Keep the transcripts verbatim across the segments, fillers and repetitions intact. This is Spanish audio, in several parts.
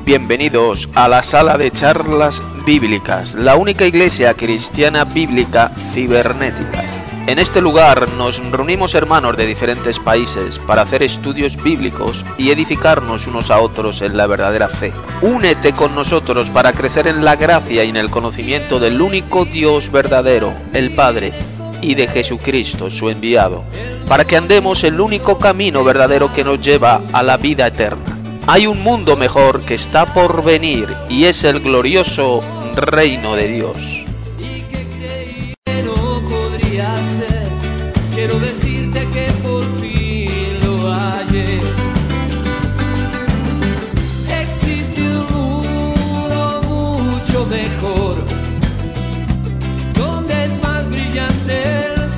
Bienvenidos a la sala de charlas bíblicas, la única iglesia cristiana bíblica cibernética. En este lugar nos reunimos hermanos de diferentes países para hacer estudios bíblicos y edificarnos unos a otros en la verdadera fe. Únete con nosotros para crecer en la gracia y en el conocimiento del único Dios verdadero, el Padre, y de Jesucristo, su enviado, para que andemos el único camino verdadero que nos lleva a la vida eterna. Hay un mundo mejor que está por venir y es el glorioso reino de Dios. Quiero decirte que por fin lo hallé. Existe un mundo mucho mejor, donde es más brillante el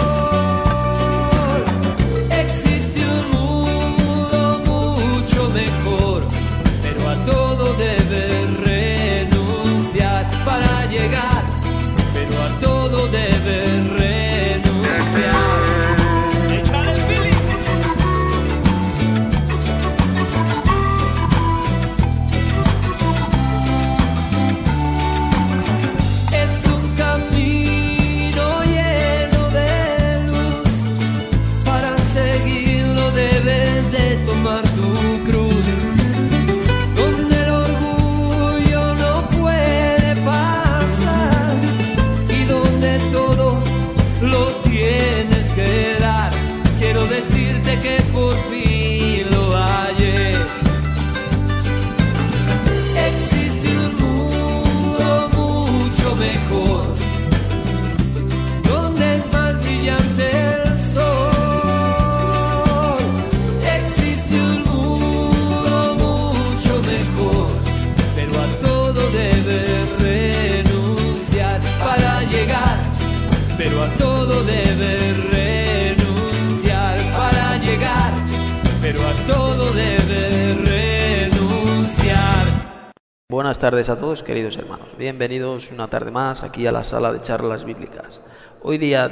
sol. Existe un mundo mucho mejor, pero a todo debes renunciar para llegar, pero a todo debes renunciar. Decirte que por fin lo hallé. Existe un mundo mucho mejor, donde es más brillante el sol. Existe un mundo mucho mejor, pero a todo debes renunciar para llegar, pero a todo debes renunciar. Pero a todo debe renunciar. Buenas tardes a todos, queridos hermanos. Bienvenidos una tarde más aquí a la sala de charlas bíblicas. Hoy día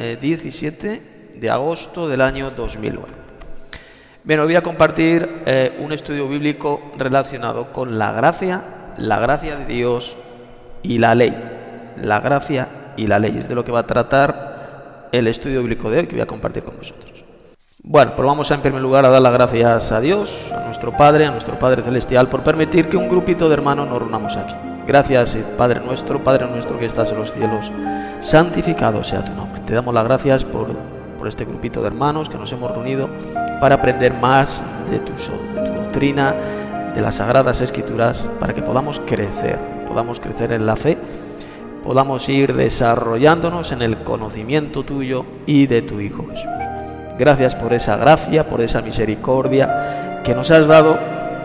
diecisiete de agosto del año dos mil nueve. Bien, hoy voy a compartir eh, un estudio bíblico relacionado con la gracia, la gracia de Dios y la ley. La gracia y la ley es de lo que va a tratar el estudio bíblico de hoy que voy a compartir con vosotros. Bueno, pues vamos a, en primer lugar a dar las gracias a Dios, a nuestro Padre, a nuestro Padre Celestial, por permitir que un grupito de hermanos nos reunamos aquí. Gracias, Padre nuestro, Padre nuestro que estás en los cielos, santificado sea tu nombre. Te damos las gracias por, por este grupito de hermanos que nos hemos reunido para aprender más de tu, de tu doctrina, de las Sagradas Escrituras, para que podamos crecer, podamos crecer en la fe, podamos ir desarrollándonos en el conocimiento tuyo y de tu Hijo Jesús. Gracias por esa gracia, por esa misericordia que nos has dado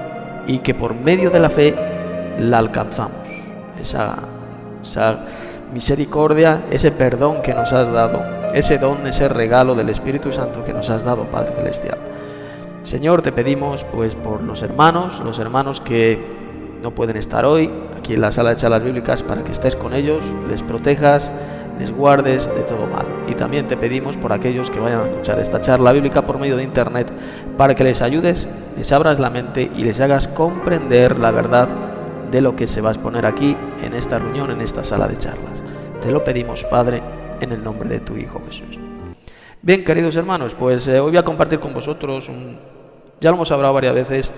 y que por medio de la fe la alcanzamos. Esa, esa misericordia, ese perdón que nos has dado, ese don, ese regalo del Espíritu Santo que nos has dado, Padre Celestial. Señor, te pedimos pues por los hermanos, los hermanos que no pueden estar hoy aquí en la sala de charlas bíblicas, para que estés con ellos, les protejas, les guardes de todo mal. Y también te pedimos por aquellos que vayan a escuchar esta charla bíblica por medio de internet, para que les ayudes, les abras la mente y les hagas comprender la verdad de lo que se va a exponer aquí en esta reunión, en esta sala de charlas. Te lo pedimos, Padre, en el nombre de tu Hijo Jesús. Bien, queridos hermanos, pues eh, hoy voy a compartir con vosotros un, ya lo hemos hablado varias veces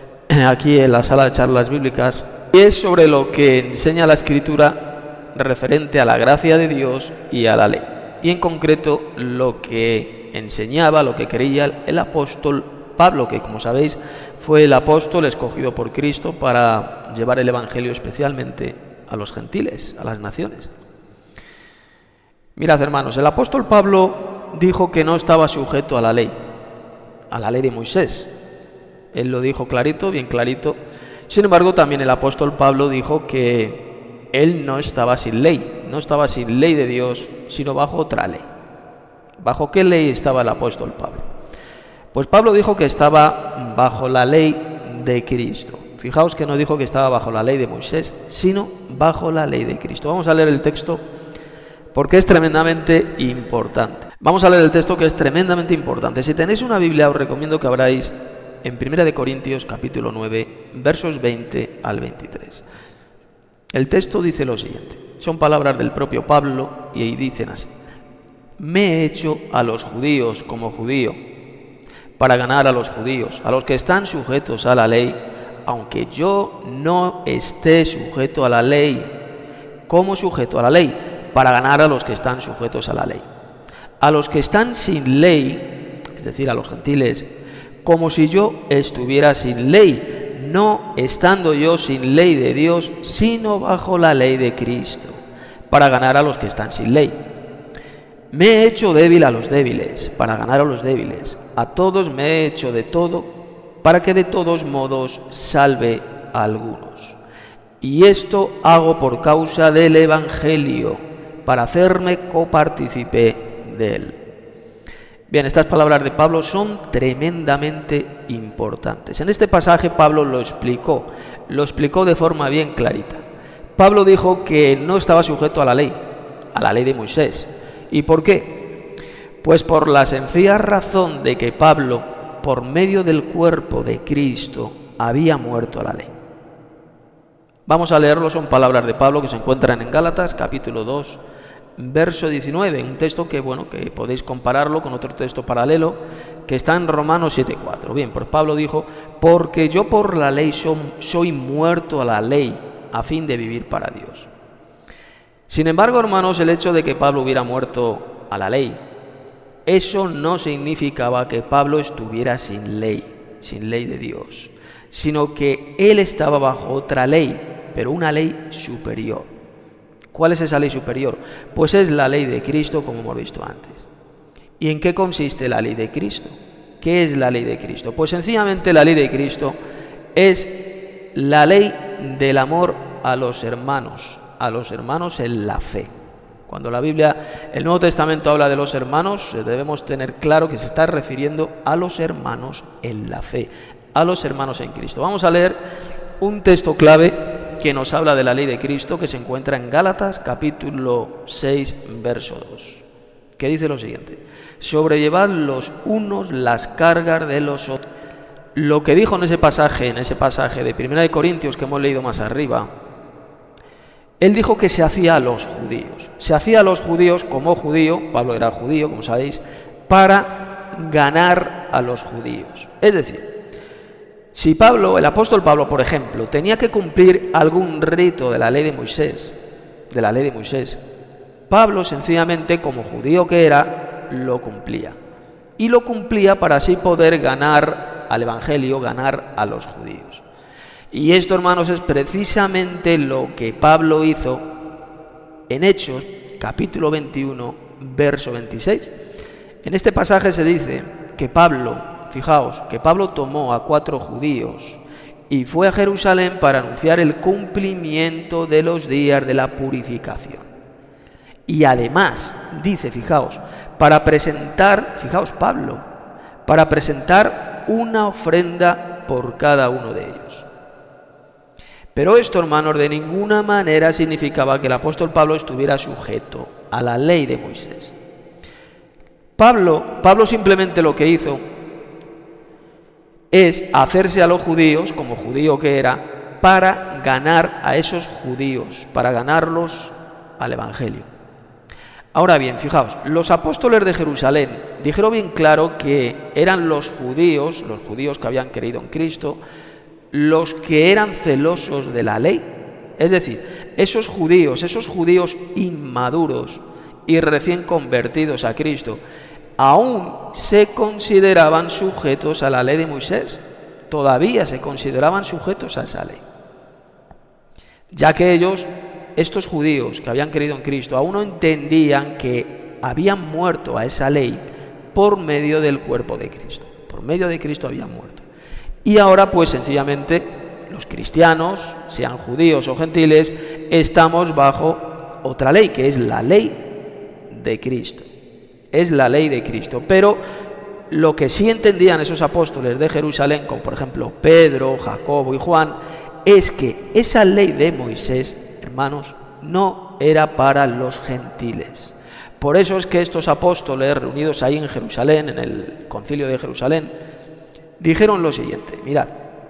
aquí en la sala de charlas bíblicas, y es sobre lo que enseña la Escritura referente a la gracia de Dios y a la ley, y en concreto lo que enseñaba, lo que creía el apóstol Pablo, que como sabéis fue el apóstol escogido por Cristo para llevar el evangelio especialmente a los gentiles, a las naciones. Mirad, hermanos, el apóstol Pablo dijo que no estaba sujeto a la ley, a la ley de Moisés. Él lo dijo clarito, bien clarito. Sin embargo, también el apóstol Pablo dijo que él no estaba sin ley, no estaba sin ley de Dios, sino bajo otra ley. ¿Bajo qué ley estaba el apóstol Pablo? Pues Pablo dijo que estaba bajo la ley de Cristo. Fijaos que no dijo que estaba bajo la ley de Moisés, sino bajo la ley de Cristo. Vamos a leer el texto porque es tremendamente importante. Vamos a leer el texto que es tremendamente importante. Si tenéis una Biblia, os recomiendo que abráis en primera de Corintios capítulo nueve, versos veinte al veintitrés. El texto dice lo siguiente, son palabras del propio Pablo y ahí dicen así: me he hecho a los judíos como judío, para ganar a los judíos, a los que están sujetos a la ley, aunque yo no esté sujeto a la ley, como sujeto a la ley, para ganar a los que están sujetos a la ley. A los que están sin ley, es decir, a los gentiles, como si yo estuviera sin ley, no estando yo sin ley de Dios, sino bajo la ley de Cristo, para ganar a los que están sin ley. Me he hecho débil a los débiles, para ganar a los débiles. A todos me he hecho de todo, para que de todos modos salve a algunos. Y esto hago por causa del Evangelio, para hacerme copartícipe de él. Bien, estas palabras de Pablo son tremendamente importantes. En este pasaje Pablo lo explicó, lo explicó de forma bien clarita. Pablo dijo que no estaba sujeto a la ley, a la ley de Moisés. ¿Y por qué? Pues por la sencilla razón de que Pablo, por medio del cuerpo de Cristo, había muerto a la ley. Vamos a leerlo, son palabras de Pablo que se encuentran en Gálatas, capítulo dos, verso diecinueve, un texto que, bueno, que podéis compararlo con otro texto paralelo que está en Romanos siete cuatro. Bien, pues Pablo dijo, porque yo por la ley soy, soy muerto a la ley, a fin de vivir para Dios. Sin embargo, hermanos, el hecho de que Pablo hubiera muerto a la ley, eso no significaba que Pablo estuviera sin ley, sin ley de Dios, sino que él estaba bajo otra ley, pero una ley superior. ¿Cuál es esa ley superior? Pues es la ley de Cristo, como hemos visto antes. ¿Y en qué consiste la ley de Cristo? ¿Qué es la ley de Cristo? Pues sencillamente la ley de Cristo es la ley del amor a los hermanos, a los hermanos en la fe. Cuando la Biblia, el Nuevo Testamento habla de los hermanos, debemos tener claro que se está refiriendo a los hermanos en la fe, a los hermanos en Cristo. Vamos a leer un texto clave que nos habla de la ley de Cristo, que se encuentra en Gálatas capítulo seis, verso dos, que dice lo siguiente: sobrellevad los unos las cargas de los otros. Lo que dijo en ese pasaje, en ese pasaje de primera de Corintios que hemos leído más arriba, él dijo que se hacía a los judíos. Se hacía a los judíos como judío, Pablo era judío, como sabéis, para ganar a los judíos. Es decir, si Pablo, el apóstol Pablo, por ejemplo, tenía que cumplir algún rito de la ley de Moisés, de la ley de Moisés, Pablo sencillamente, como judío que era, lo cumplía. Y lo cumplía para así poder ganar al evangelio, ganar a los judíos. Y esto, hermanos, es precisamente lo que Pablo hizo en Hechos, capítulo veintiuno, verso veintiséis. En este pasaje se dice que Pablo, fijaos, que Pablo tomó a cuatro judíos y fue a Jerusalén para anunciar el cumplimiento de los días de la purificación. Y además, dice, fijaos, para presentar, fijaos Pablo, para presentar una ofrenda por cada uno de ellos. Pero esto, hermanos, de ninguna manera significaba que el apóstol Pablo estuviera sujeto a la ley de Moisés. Pablo, Pablo simplemente lo que hizo es hacerse a los judíos, como judío que era, para ganar a esos judíos, para ganarlos al evangelio. Ahora bien, fijaos, los apóstoles de Jerusalén dijeron bien claro que eran los judíos, los judíos que habían creído en Cristo, los que eran celosos de la ley. Es decir, esos judíos, esos judíos inmaduros y recién convertidos a Cristo, aún se consideraban sujetos a la ley de Moisés. Todavía se consideraban sujetos a esa ley. Ya que ellos, estos judíos que habían creído en Cristo, aún no entendían que habían muerto a esa ley por medio del cuerpo de Cristo. Por medio de Cristo habían muerto. Y ahora, pues sencillamente, los cristianos, sean judíos o gentiles, estamos bajo otra ley, que es la ley de Cristo. Es la ley de Cristo. Pero lo que sí entendían esos apóstoles de Jerusalén, como por ejemplo Pedro, Jacobo y Juan, es que esa ley de Moisés, hermanos, no era para los gentiles. Por eso es que estos apóstoles, reunidos ahí en Jerusalén, en el concilio de Jerusalén, dijeron lo siguiente, mirad,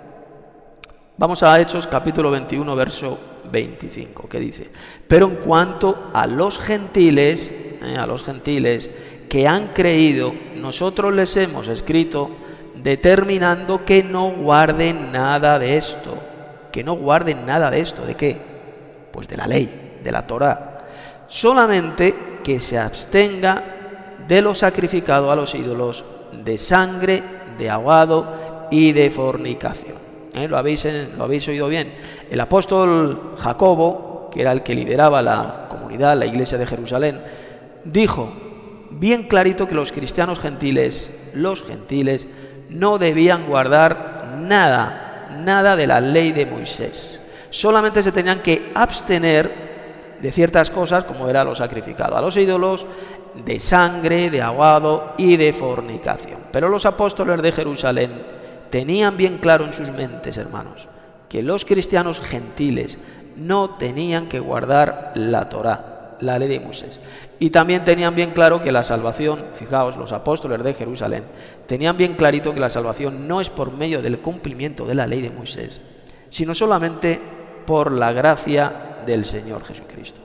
vamos a Hechos capítulo veintiuno, verso veinticinco, que dice: pero en cuanto a los gentiles, eh, a los gentiles que han creído, nosotros les hemos escrito determinando que no guarden nada de esto, que no guarden nada de esto, ¿de qué? Pues de la ley, de la Torá, solamente que se abstenga de lo sacrificado a los ídolos, de sangre, de ahogado y de fornicación. ¿Eh? ¿Lo habéis, lo habéis oído bien? El apóstol Jacobo, que era el que lideraba la comunidad, la iglesia de Jerusalén, dijo bien clarito que los cristianos gentiles, los gentiles, no debían guardar nada, nada de la ley de Moisés. Solamente se tenían que abstener de ciertas cosas, como era lo sacrificado a los ídolos, de sangre, de ahogado y de fornicación. Pero los apóstoles de Jerusalén tenían bien claro en sus mentes, hermanos, que los cristianos gentiles no tenían que guardar la Torá, la ley de Moisés. Y también tenían bien claro que la salvación, fijaos, los apóstoles de Jerusalén, tenían bien clarito que la salvación no es por medio del cumplimiento de la ley de Moisés, sino solamente por la gracia del Señor Jesucristo.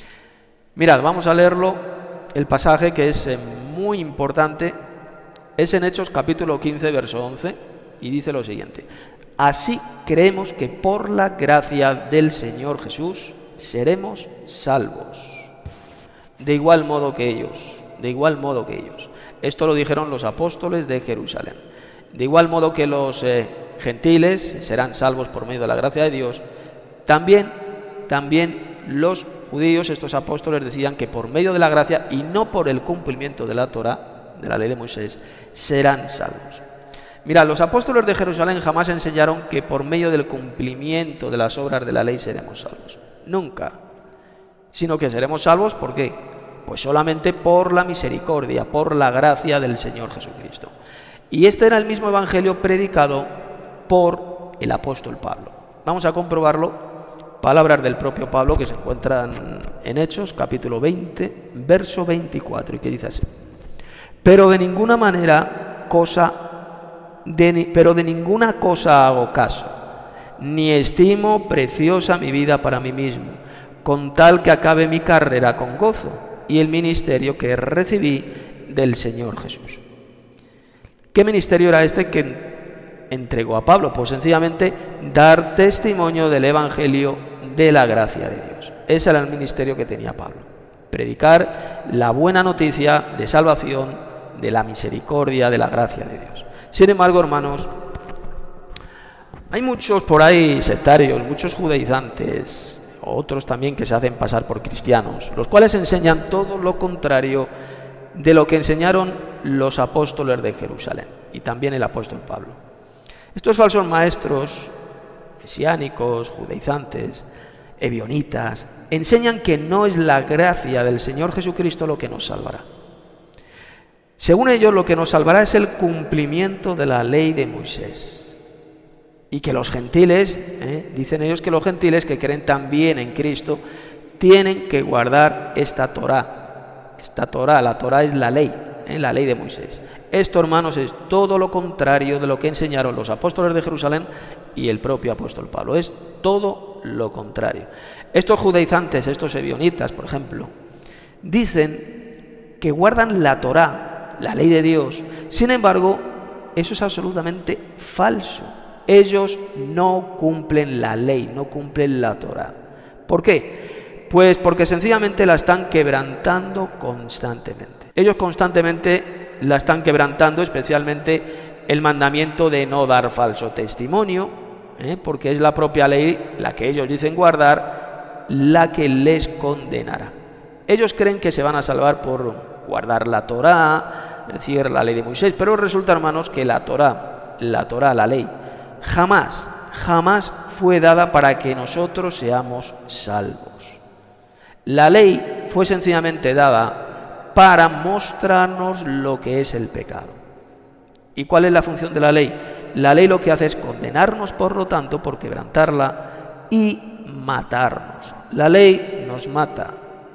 Mirad, vamos a leerlo, el pasaje que es eh, muy importante, es en Hechos capítulo quince, verso once, y dice lo siguiente: así creemos que por la gracia del Señor Jesús seremos salvos, de igual modo que ellos, de igual modo que ellos. Esto lo dijeron los apóstoles de Jerusalén. De igual modo que los eh, gentiles serán salvos por medio de la gracia de Dios, también, también los judíos, estos apóstoles, decían que por medio de la gracia y no por el cumplimiento de la Torá, de la ley de Moisés, serán salvos. Mira, los apóstoles de Jerusalén jamás enseñaron que por medio del cumplimiento de las obras de la ley seremos salvos. Nunca. Sino que seremos salvos, ¿por qué? Pues solamente por la misericordia, por la gracia del Señor Jesucristo. Y este era el mismo evangelio predicado por el apóstol Pablo. Vamos a comprobarlo. Palabras del propio Pablo que se encuentran en Hechos, capítulo veinte, verso veinticuatro, y que dice así: pero de ninguna manera cosa, de, pero de ninguna cosa hago caso, ni estimo preciosa mi vida para mí mismo, con tal que acabe mi carrera con gozo y el ministerio que recibí del Señor Jesús. ¿Qué ministerio era este que entregó a Pablo? Pues sencillamente dar testimonio del evangelio de la gracia de Dios. Ese era el ministerio que tenía Pablo: predicar la buena noticia de salvación, de la misericordia, de la gracia de Dios. Sin embargo, hermanos, hay muchos por ahí sectarios, muchos judaizantes, otros también que se hacen pasar por cristianos, los cuales enseñan todo lo contrario de lo que enseñaron los apóstoles de Jerusalén y también el apóstol Pablo. Estos falsos maestros mesiánicos, judaizantes, ebionitas, enseñan que no es la gracia del Señor Jesucristo lo que nos salvará. Según ellos, lo que nos salvará es el cumplimiento de la ley de Moisés. Y que los gentiles, ¿eh? dicen ellos que los gentiles que creen también en Cristo, tienen que guardar esta Torá. Esta Torá, la Torá es la ley, ¿eh? la ley de Moisés. Esto, hermanos, es todo lo contrario de lo que enseñaron los apóstoles de Jerusalén y el propio apóstol Pablo. Es todo lo contrario. Estos judaizantes, estos ebionitas, por ejemplo, dicen que guardan la Torá, la ley de Dios. Sin embargo, eso es absolutamente falso. Ellos no cumplen la ley, no cumplen la Torá. ¿Por qué? Pues porque sencillamente la están quebrantando constantemente. Ellos constantemente la están quebrantando, especialmente el mandamiento de no dar falso testimonio, ¿eh? porque es la propia ley, la que ellos dicen guardar, la que les condenará. Ellos creen que se van a salvar por guardar la Torá, es decir, la ley de Moisés, pero resulta, hermanos, que la Torá, la Torá, la ley, jamás, jamás fue dada para que nosotros seamos salvos. La ley fue sencillamente dada para mostrarnos lo que es el pecado. ¿Y cuál es la función de la ley? La ley lo que hace es condenarnos, por lo tanto, por quebrantarla y matarnos. La ley nos mata.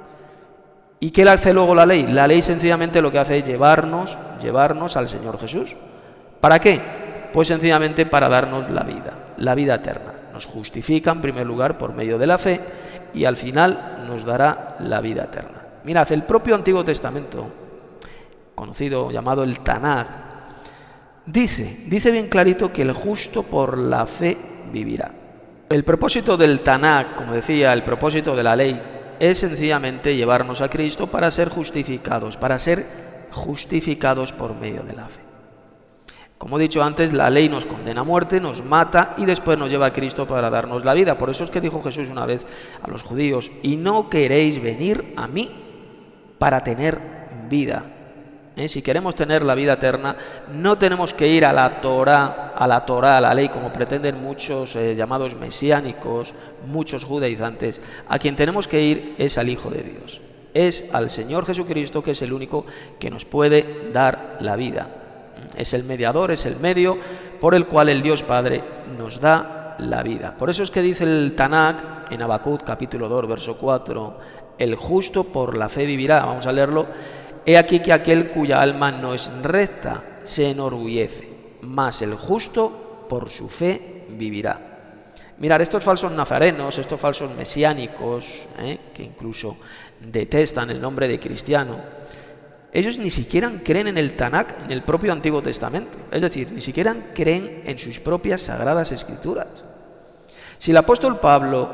¿Y qué le hace luego la ley? La ley sencillamente lo que hace es llevarnos, llevarnos al Señor Jesús. ¿Para qué? Pues sencillamente para darnos la vida, la vida eterna. Nos justifica en primer lugar por medio de la fe y al final nos dará la vida eterna. Mirad, el propio Antiguo Testamento, conocido, llamado el Tanaj, dice, dice bien clarito que el justo por la fe vivirá. El propósito del Tanaj, como decía, el propósito de la ley, es sencillamente llevarnos a Cristo para ser justificados, para ser justificados por medio de la fe. Como he dicho antes, la ley nos condena a muerte, nos mata y después nos lleva a Cristo para darnos la vida. Por eso es que dijo Jesús una vez a los judíos: y no queréis venir a mí para tener vida. ¿Eh? Si queremos tener la vida eterna, no tenemos que ir a la Torá, a la Torá, a la ley, como pretenden muchos eh, llamados mesiánicos, muchos judaizantes. A quien tenemos que ir es al Hijo de Dios, es al Señor Jesucristo, que es el único que nos puede dar la vida. Es el mediador, es el medio por el cual el Dios Padre nos da la vida. Por eso es que dice el Tanaj en Habacuc capítulo dos, verso cuatro: el justo por la fe vivirá. Vamos a leerlo. He aquí que aquel cuya alma no es recta se enorgullece, mas el justo por su fe vivirá. Mirad, estos falsos nazarenos, estos falsos mesiánicos, ¿eh? que incluso detestan el nombre de cristiano, ellos ni siquiera creen en el Tanaj, en el propio Antiguo Testamento. Es decir, ni siquiera creen en sus propias sagradas escrituras. Si el apóstol Pablo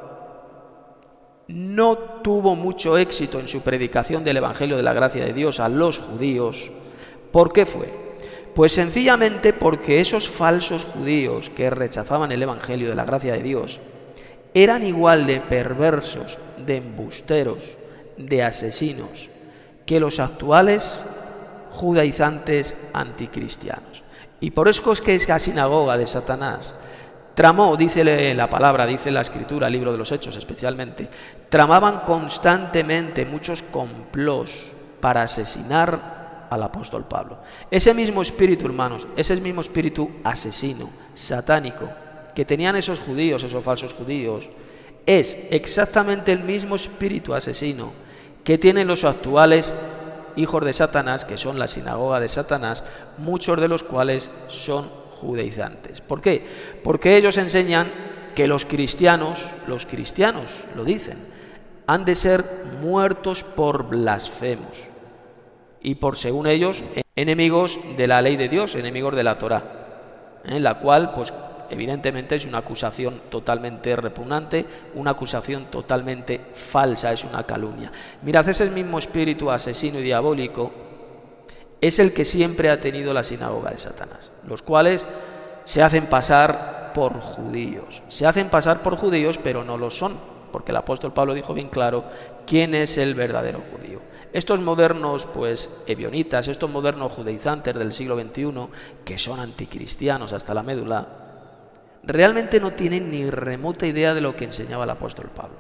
no tuvo mucho éxito en su predicación del Evangelio de la gracia de Dios a los judíos, ¿por qué fue? Pues sencillamente porque esos falsos judíos que rechazaban el Evangelio de la gracia de Dios eran igual de perversos, de embusteros, de asesinos que los actuales judaizantes anticristianos. Y por eso es que es la sinagoga de Satanás tramó, dice la palabra, dice la Escritura, el libro de los Hechos especialmente, tramaban constantemente muchos complós para asesinar al apóstol Pablo. Ese mismo espíritu, hermanos, ese mismo espíritu asesino, satánico, que tenían esos judíos, esos falsos judíos, es exactamente el mismo espíritu asesino que tienen los actuales hijos de Satanás, que son la sinagoga de Satanás, muchos de los cuales son judaizantes. ¿Por qué? Porque ellos enseñan que los cristianos, los cristianos lo dicen, han de ser muertos por blasfemos y por, según ellos, enemigos de la ley de Dios, enemigos de la Torá, en la cual, pues, evidentemente es una acusación totalmente repugnante, una acusación totalmente falsa, es una calumnia. Mirad, ese mismo espíritu asesino y diabólico es el que siempre ha tenido la sinagoga de Satanás, los cuales se hacen pasar por judíos. Se hacen pasar por judíos, pero no lo son, porque el apóstol Pablo dijo bien claro quién es el verdadero judío. Estos modernos, pues, ebionitas, estos modernos judaizantes del siglo veintiuno, que son anticristianos hasta la médula, realmente no tienen ni remota idea de lo que enseñaba el apóstol Pablo.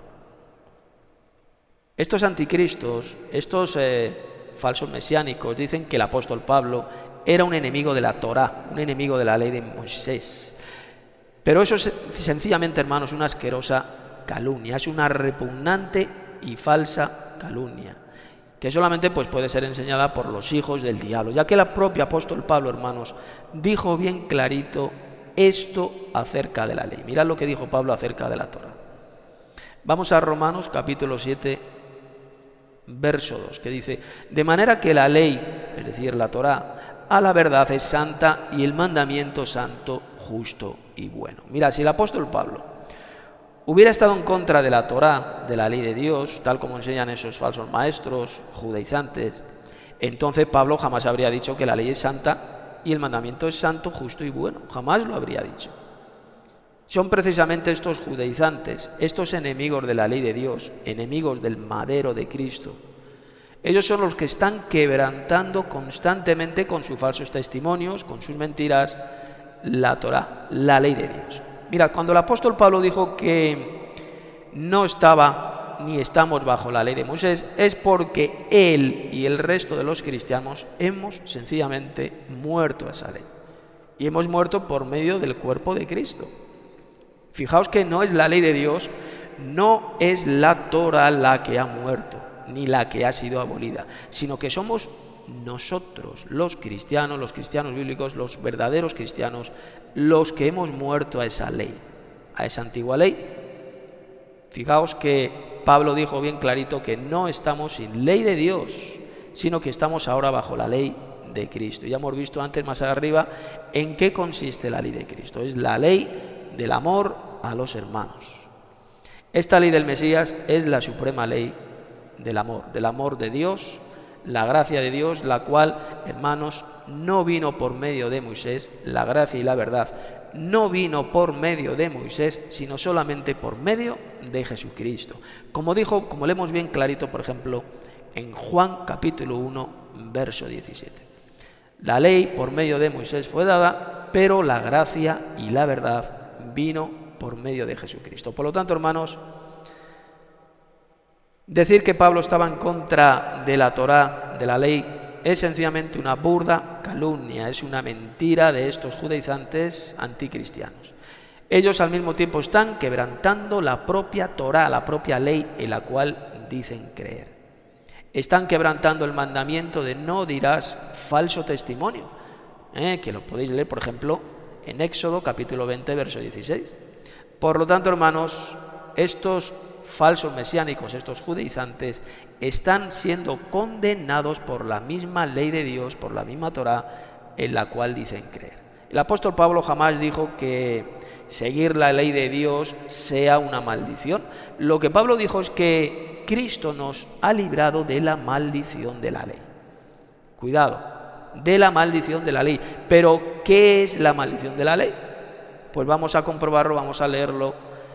Estos anticristos, estos eh, falsos mesiánicos, dicen que el apóstol Pablo era un enemigo de la Torá, un enemigo de la ley de Moisés. Pero eso es sencillamente, hermanos, una asquerosa calumnia, es una repugnante y falsa calumnia, que solamente, pues, puede ser enseñada por los hijos del diablo, ya que el propio apóstol Pablo, hermanos, dijo bien clarito esto acerca de la ley. Mirad lo que dijo Pablo acerca de la Torá. Vamos a Romanos capítulo siete, verso dos, que dice: de manera que la ley, es decir, la Torá, a la verdad es santa y el mandamiento santo, justo y bueno. Mira, si el apóstol Pablo hubiera estado en contra de la Torá, de la ley de Dios, tal como enseñan esos falsos maestros judaizantes, entonces Pablo jamás habría dicho que la ley es santa y el mandamiento es santo, justo y bueno. Jamás lo habría dicho. Son precisamente estos judaizantes, estos enemigos de la ley de Dios, enemigos del madero de Cristo. Ellos son los que están quebrantando constantemente con sus falsos testimonios, con sus mentiras, la Torá, la ley de Dios. Mira, cuando el apóstol Pablo dijo que no estaba ni estamos bajo la ley de Moisés, es porque él y el resto de los cristianos hemos sencillamente muerto a esa ley. Y hemos muerto por medio del cuerpo de Cristo. Fijaos que no es la ley de Dios, no es la Torá la que ha muerto, ni la que ha sido abolida, sino que somos nosotros, los cristianos, los cristianos bíblicos, los verdaderos cristianos, los que hemos muerto a esa ley, a esa antigua ley. Fijaos que Pablo dijo bien clarito que no estamos sin ley de Dios, sino que estamos ahora bajo la ley de Cristo. Ya hemos visto antes, más arriba, en qué consiste la ley de Cristo. Es la ley del amor a los hermanos. Esta ley del Mesías es la suprema ley del amor, del amor de Dios, la gracia de Dios, la cual, hermanos, no vino por medio de Moisés, la gracia y la verdad no vino por medio de Moisés, sino solamente por medio de Jesucristo. Como dijo, como leemos bien clarito, por ejemplo, en Juan capítulo uno, verso diecisiete. La ley por medio de Moisés fue dada, pero la gracia y la verdad vino por medio de Jesucristo. Por lo tanto, hermanos, decir que Pablo estaba en contra de la Torá, de la ley, es sencillamente una burda calumnia, es una mentira de estos judaizantes anticristianos. Ellos al mismo tiempo están quebrantando la propia Torá, la propia ley en la cual dicen creer. Están quebrantando el mandamiento de no dirás falso testimonio, ¿eh? que lo podéis leer, por ejemplo, en Éxodo capítulo veinte, verso dieciséis. Por lo tanto, hermanos, estos falsos mesiánicos, estos judaizantes, están siendo condenados por la misma ley de Dios, por la misma Torá en la cual dicen creer. El apóstol Pablo jamás dijo que seguir la ley de Dios sea una maldición. Lo que Pablo dijo es que Cristo nos ha librado de la maldición de la ley. Cuidado, de la maldición de la ley. Pero, ¿qué es la maldición de la ley? Pues vamos a comprobarlo, vamos a leerlo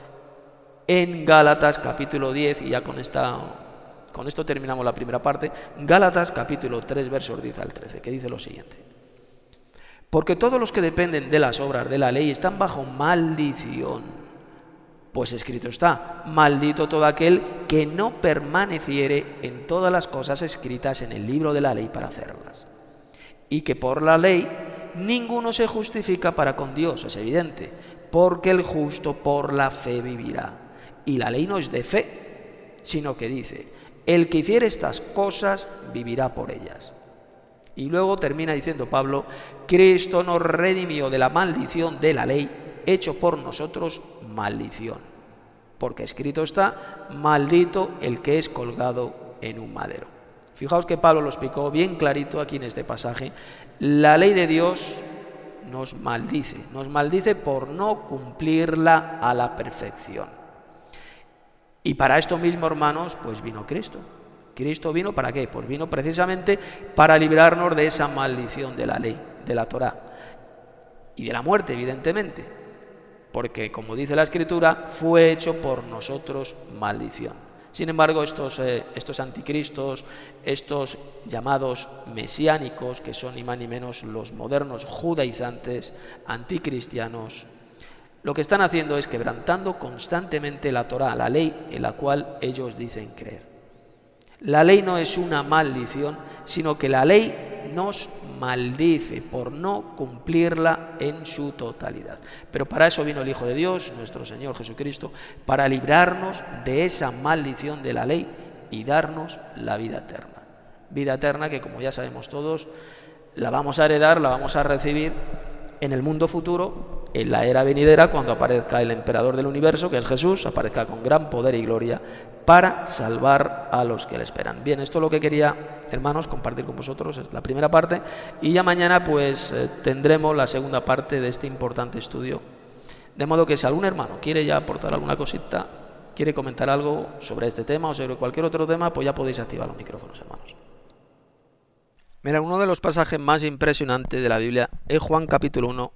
en Gálatas capítulo diez, y ya con esta, con esto terminamos la primera parte. Gálatas capítulo tres, versos diez al trece, que dice lo siguiente: porque todos los que dependen de las obras de la ley están bajo maldición, pues escrito está: maldito todo aquel que no permaneciere en todas las cosas escritas en el libro de la ley para hacerlas. Y que por la ley ninguno se justifica para con Dios, es evidente, porque el justo por la fe vivirá. Y la ley no es de fe, sino que dice: el que hiciere estas cosas vivirá por ellas. Y luego termina diciendo Pablo: Cristo nos redimió de la maldición de la ley, hecho por nosotros maldición. Porque escrito está: maldito el que es colgado en un madero. Fijaos que Pablo lo explicó bien clarito aquí en este pasaje. La ley de Dios nos maldice, nos maldice por no cumplirla a la perfección. Y para esto mismo, hermanos, pues vino Cristo. ¿Cristo vino para qué? Pues vino precisamente para librarnos de esa maldición de la ley, de la Torá. Y de la muerte, evidentemente. Porque, como dice la Escritura, fue hecho por nosotros maldición. Sin embargo, estos, eh, estos anticristos, estos llamados mesiánicos, que son ni más ni menos los modernos judaizantes, anticristianos, lo que están haciendo es quebrantando constantemente la Torá, la ley en la cual ellos dicen creer. La ley no es una maldición, sino que la ley nos maldice por no cumplirla en su totalidad. Pero para eso vino el Hijo de Dios, nuestro Señor Jesucristo, para librarnos de esa maldición de la ley y darnos la vida eterna. Vida eterna que, como ya sabemos todos, la vamos a heredar, la vamos a recibir en el mundo futuro, en la era venidera, cuando aparezca el emperador del universo, que es Jesús, aparezca con gran poder y gloria para salvar a los que le esperan. Bien, esto es lo que quería, hermanos, compartir con vosotros, es la primera parte, y ya mañana pues eh, tendremos la segunda parte de este importante estudio. De modo que si algún hermano quiere ya aportar alguna cosita, quiere comentar algo sobre este tema o sobre cualquier otro tema, pues ya podéis activar los micrófonos, hermanos. Mira, uno de los pasajes más impresionantes de la Biblia es Juan capítulo uno,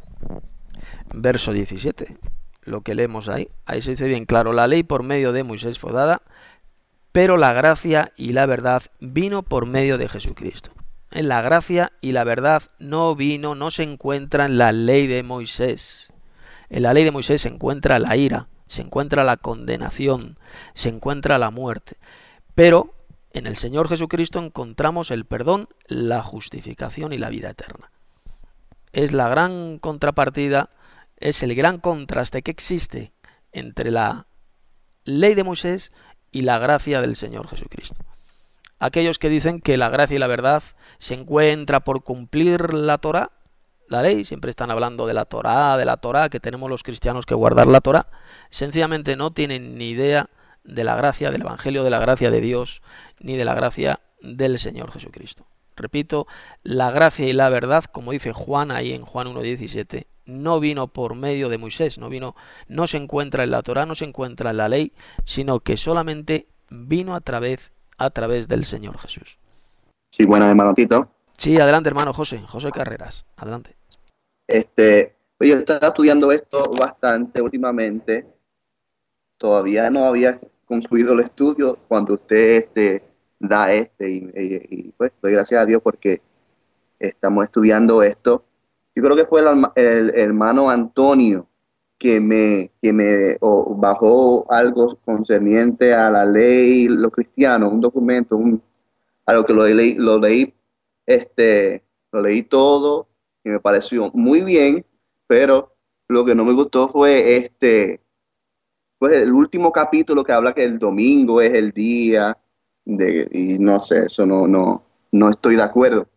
verso diecisiete. Lo que leemos ahí, ahí se dice bien claro: la ley por medio de Moisés fue dada, pero la gracia y la verdad vino por medio de Jesucristo. En la gracia y la verdad no vino, no se encuentra en la ley de Moisés. En la ley de Moisés se encuentra la ira, se encuentra la condenación, se encuentra la muerte. Pero en el Señor Jesucristo encontramos el perdón, la justificación y la vida eterna. Es la gran contrapartida, es el gran contraste que existe entre la ley de Moisés y la gracia del Señor Jesucristo. aquellos que dicen que la gracia y la verdad se encuentra por cumplir la Torá, la ley. Siempre están hablando de la Torá, de la Torá, que tenemos los cristianos que guardar la Torá. Sencillamente no tienen ni idea de la gracia, del Evangelio de la gracia de Dios, ni de la gracia del Señor Jesucristo. Repito, la gracia y la verdad, como dice Juan ahí en Juan uno diecisiete, no vino por medio de Moisés, no vino, no se encuentra en la Torá, no se encuentra en la ley, sino que solamente vino a través, a través del Señor Jesús. Sí, bueno, hermano Tito. Sí, adelante, hermano José, José Carreras, adelante. Este, pues yo estaba estudiando esto bastante últimamente. Todavía no había concluido el estudio cuando usted este, da este, y, y, y pues doy gracias a Dios porque estamos estudiando esto. Yo creo que fue el, el, el hermano Antonio que me, que me oh, bajó algo concerniente a la ley, los cristianos, un documento, un, algo que lo leí, lo leí, este, lo leí todo y me pareció muy bien, pero lo que no me gustó fue este, pues el último capítulo que habla que el domingo es el día de, y no sé, eso no, no, no estoy de acuerdo.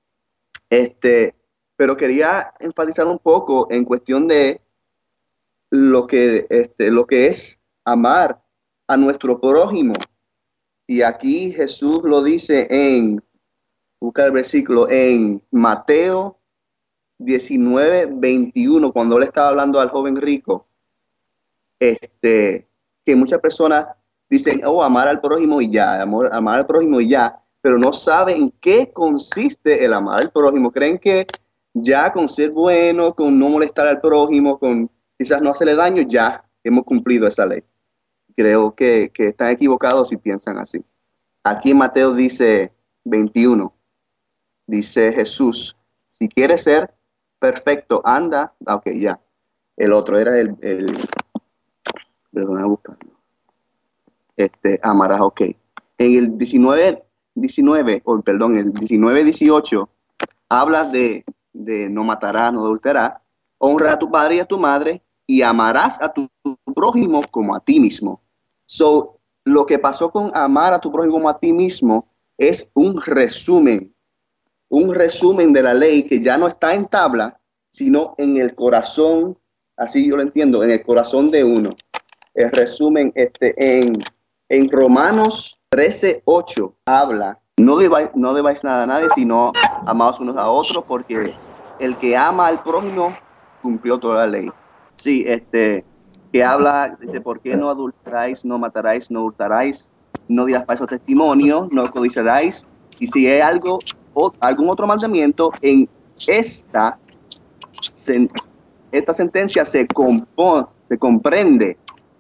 Este, pero quería enfatizar un poco en cuestión de lo que, este, lo que es amar a nuestro prójimo. Y aquí Jesús lo dice en, busca el versículo, en Mateo diecinueve, veintiuno, cuando él estaba hablando al joven rico, este, que muchas personas dicen, oh, amar al prójimo y ya, amor, amar al prójimo y ya, pero no saben en qué consiste el amar al prójimo. Creen que ya con ser bueno, con no molestar al prójimo, con quizás no hacerle daño, ya hemos cumplido esa ley. Creo que, que están equivocados si piensan así. Aquí en Mateo dice veintiuno, dice Jesús, si quieres ser perfecto, anda, ok, ya. El otro era el, el perdón, a buscarlo. Este, amarás, ok. En el diecinueve, diecinueve, o perdón, el diecinueve, dieciocho, habla de, de no matarás, no adulterarás, honra a tu padre y a tu madre, y amarás a tu, tu prójimo como a ti mismo. So, lo que pasó con amar a tu prójimo como a ti mismo es un resumen, un resumen de la ley que ya no está en tabla, sino en el corazón, así yo lo entiendo, en el corazón de uno. El resumen este, en, en Romanos trece, ocho habla, no debáis, no debáis nada a nadie, sino amaos unos a otros, porque el que ama al prójimo cumplió toda la ley. Sí, este, que habla, dice, ¿por qué no adulteráis, no mataráis, no hurtaráis, no dirás falso testimonio, no codiciaráis? Y si hay algo, o, algún otro mandamiento, en esta, sen, esta sentencia se, compone, se comprende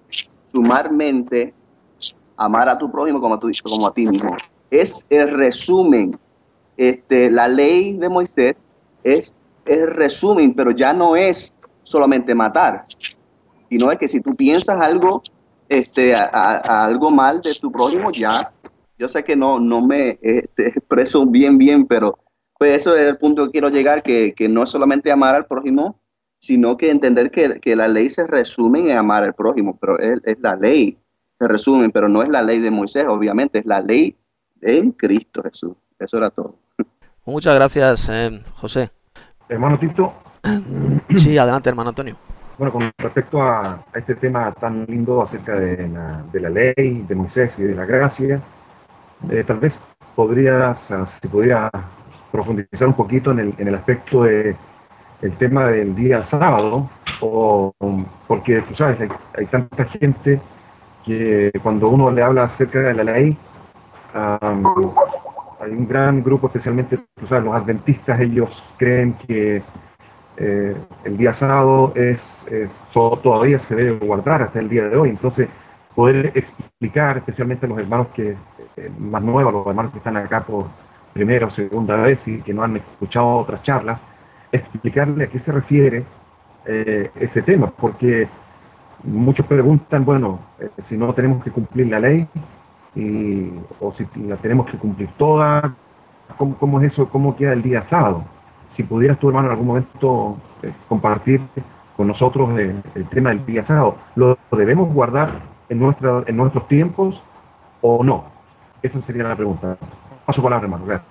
sumarmente amar a tu prójimo como a, tu, como a ti mismo. Es el resumen. Este, la ley de Moisés es el resumen, pero ya no es solamente matar, sino es que si tú piensas algo, este, a, a, a algo mal de tu prójimo, ya, yo sé que no, no me este, expreso bien, bien, pero pues eso es el punto que quiero llegar, que, que no es solamente amar al prójimo, sino que entender que, que la ley se resume en amar al prójimo, pero es, es la ley, se resume, pero no es la ley de Moisés, obviamente, es la ley en Cristo Jesús. Eso era todo. Muchas gracias, eh, José. Hermano Tito. Sí, adelante, hermano Antonio. Bueno, con respecto a, a este tema tan lindo acerca de la, de la ley, de Moisés y de la gracia, eh, tal vez podrías, si podría profundizar un poquito en el, en el aspecto de el tema del día sábado, o, porque tú sabes, hay, hay tanta gente que cuando uno le habla acerca de la ley, um, hay un gran grupo, especialmente, tú sabes, los adventistas, ellos creen que eh, el día sábado es, es todavía se debe guardar hasta el día de hoy. Entonces, poder explicar, especialmente a los hermanos que eh, más nuevos, los hermanos que están acá por primera o segunda vez y que no han escuchado otras charlas, explicarle a qué se refiere eh, ese tema, porque muchos preguntan, bueno, eh, si no tenemos que cumplir la ley, y, o si la tenemos que cumplir toda, ¿cómo, cómo es eso? ¿Cómo queda el día sábado? Si pudieras tú, hermano, en algún momento eh, compartir con nosotros eh, el tema del día sábado, ¿lo debemos guardar en, nuestra, en nuestros tiempos o no? Esa sería la pregunta. Paso palabra, hermano. Gracias.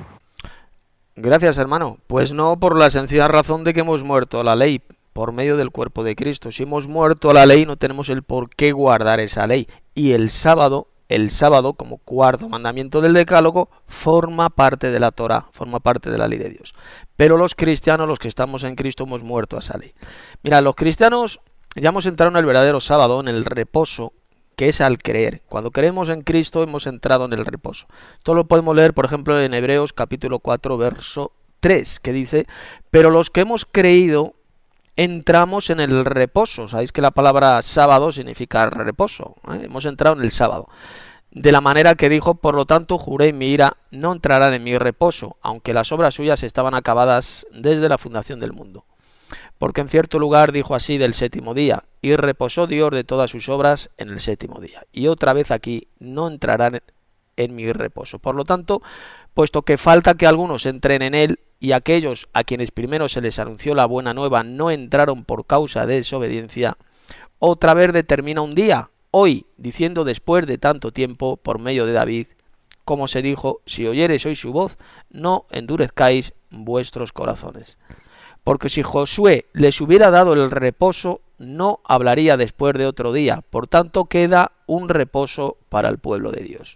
Gracias, hermano. Pues no, por la sencilla razón de que hemos muerto a la ley por medio del cuerpo de Cristo. Si hemos muerto a la ley, no tenemos el por qué guardar esa ley. Y el sábado, el sábado, como cuarto mandamiento del Decálogo, forma parte de la Torá, forma parte de la ley de Dios. Pero los cristianos, los que estamos en Cristo, hemos muerto a esa ley. Mira, los cristianos ya hemos entrado en el verdadero sábado, en el reposo, que es al creer. Cuando creemos en Cristo hemos entrado en el reposo. Esto lo podemos leer, por ejemplo, en Hebreos capítulo cuatro, verso tres, que dice: pero los que hemos creído entramos en el reposo. Sabéis que la palabra sábado significa reposo, ¿eh? Hemos entrado en el sábado. De la manera que dijo: por lo tanto juré en mi ira, no entrarán en mi reposo, aunque las obras suyas estaban acabadas desde la fundación del mundo. Porque en cierto lugar dijo así del séptimo día: y reposó Dios de todas sus obras en el séptimo día. Y otra vez aquí: no entrarán en mi reposo. Por lo tanto, puesto que falta que algunos entren en él, y aquellos a quienes primero se les anunció la buena nueva no entraron por causa de desobediencia, otra vez determina un día, hoy, diciendo después de tanto tiempo, por medio de David, como se dijo: si oyereis hoy su voz, no endurezcáis vuestros corazones. Porque si Josué les hubiera dado el reposo, no hablaría después de otro día. Por tanto, queda un reposo para el pueblo de Dios.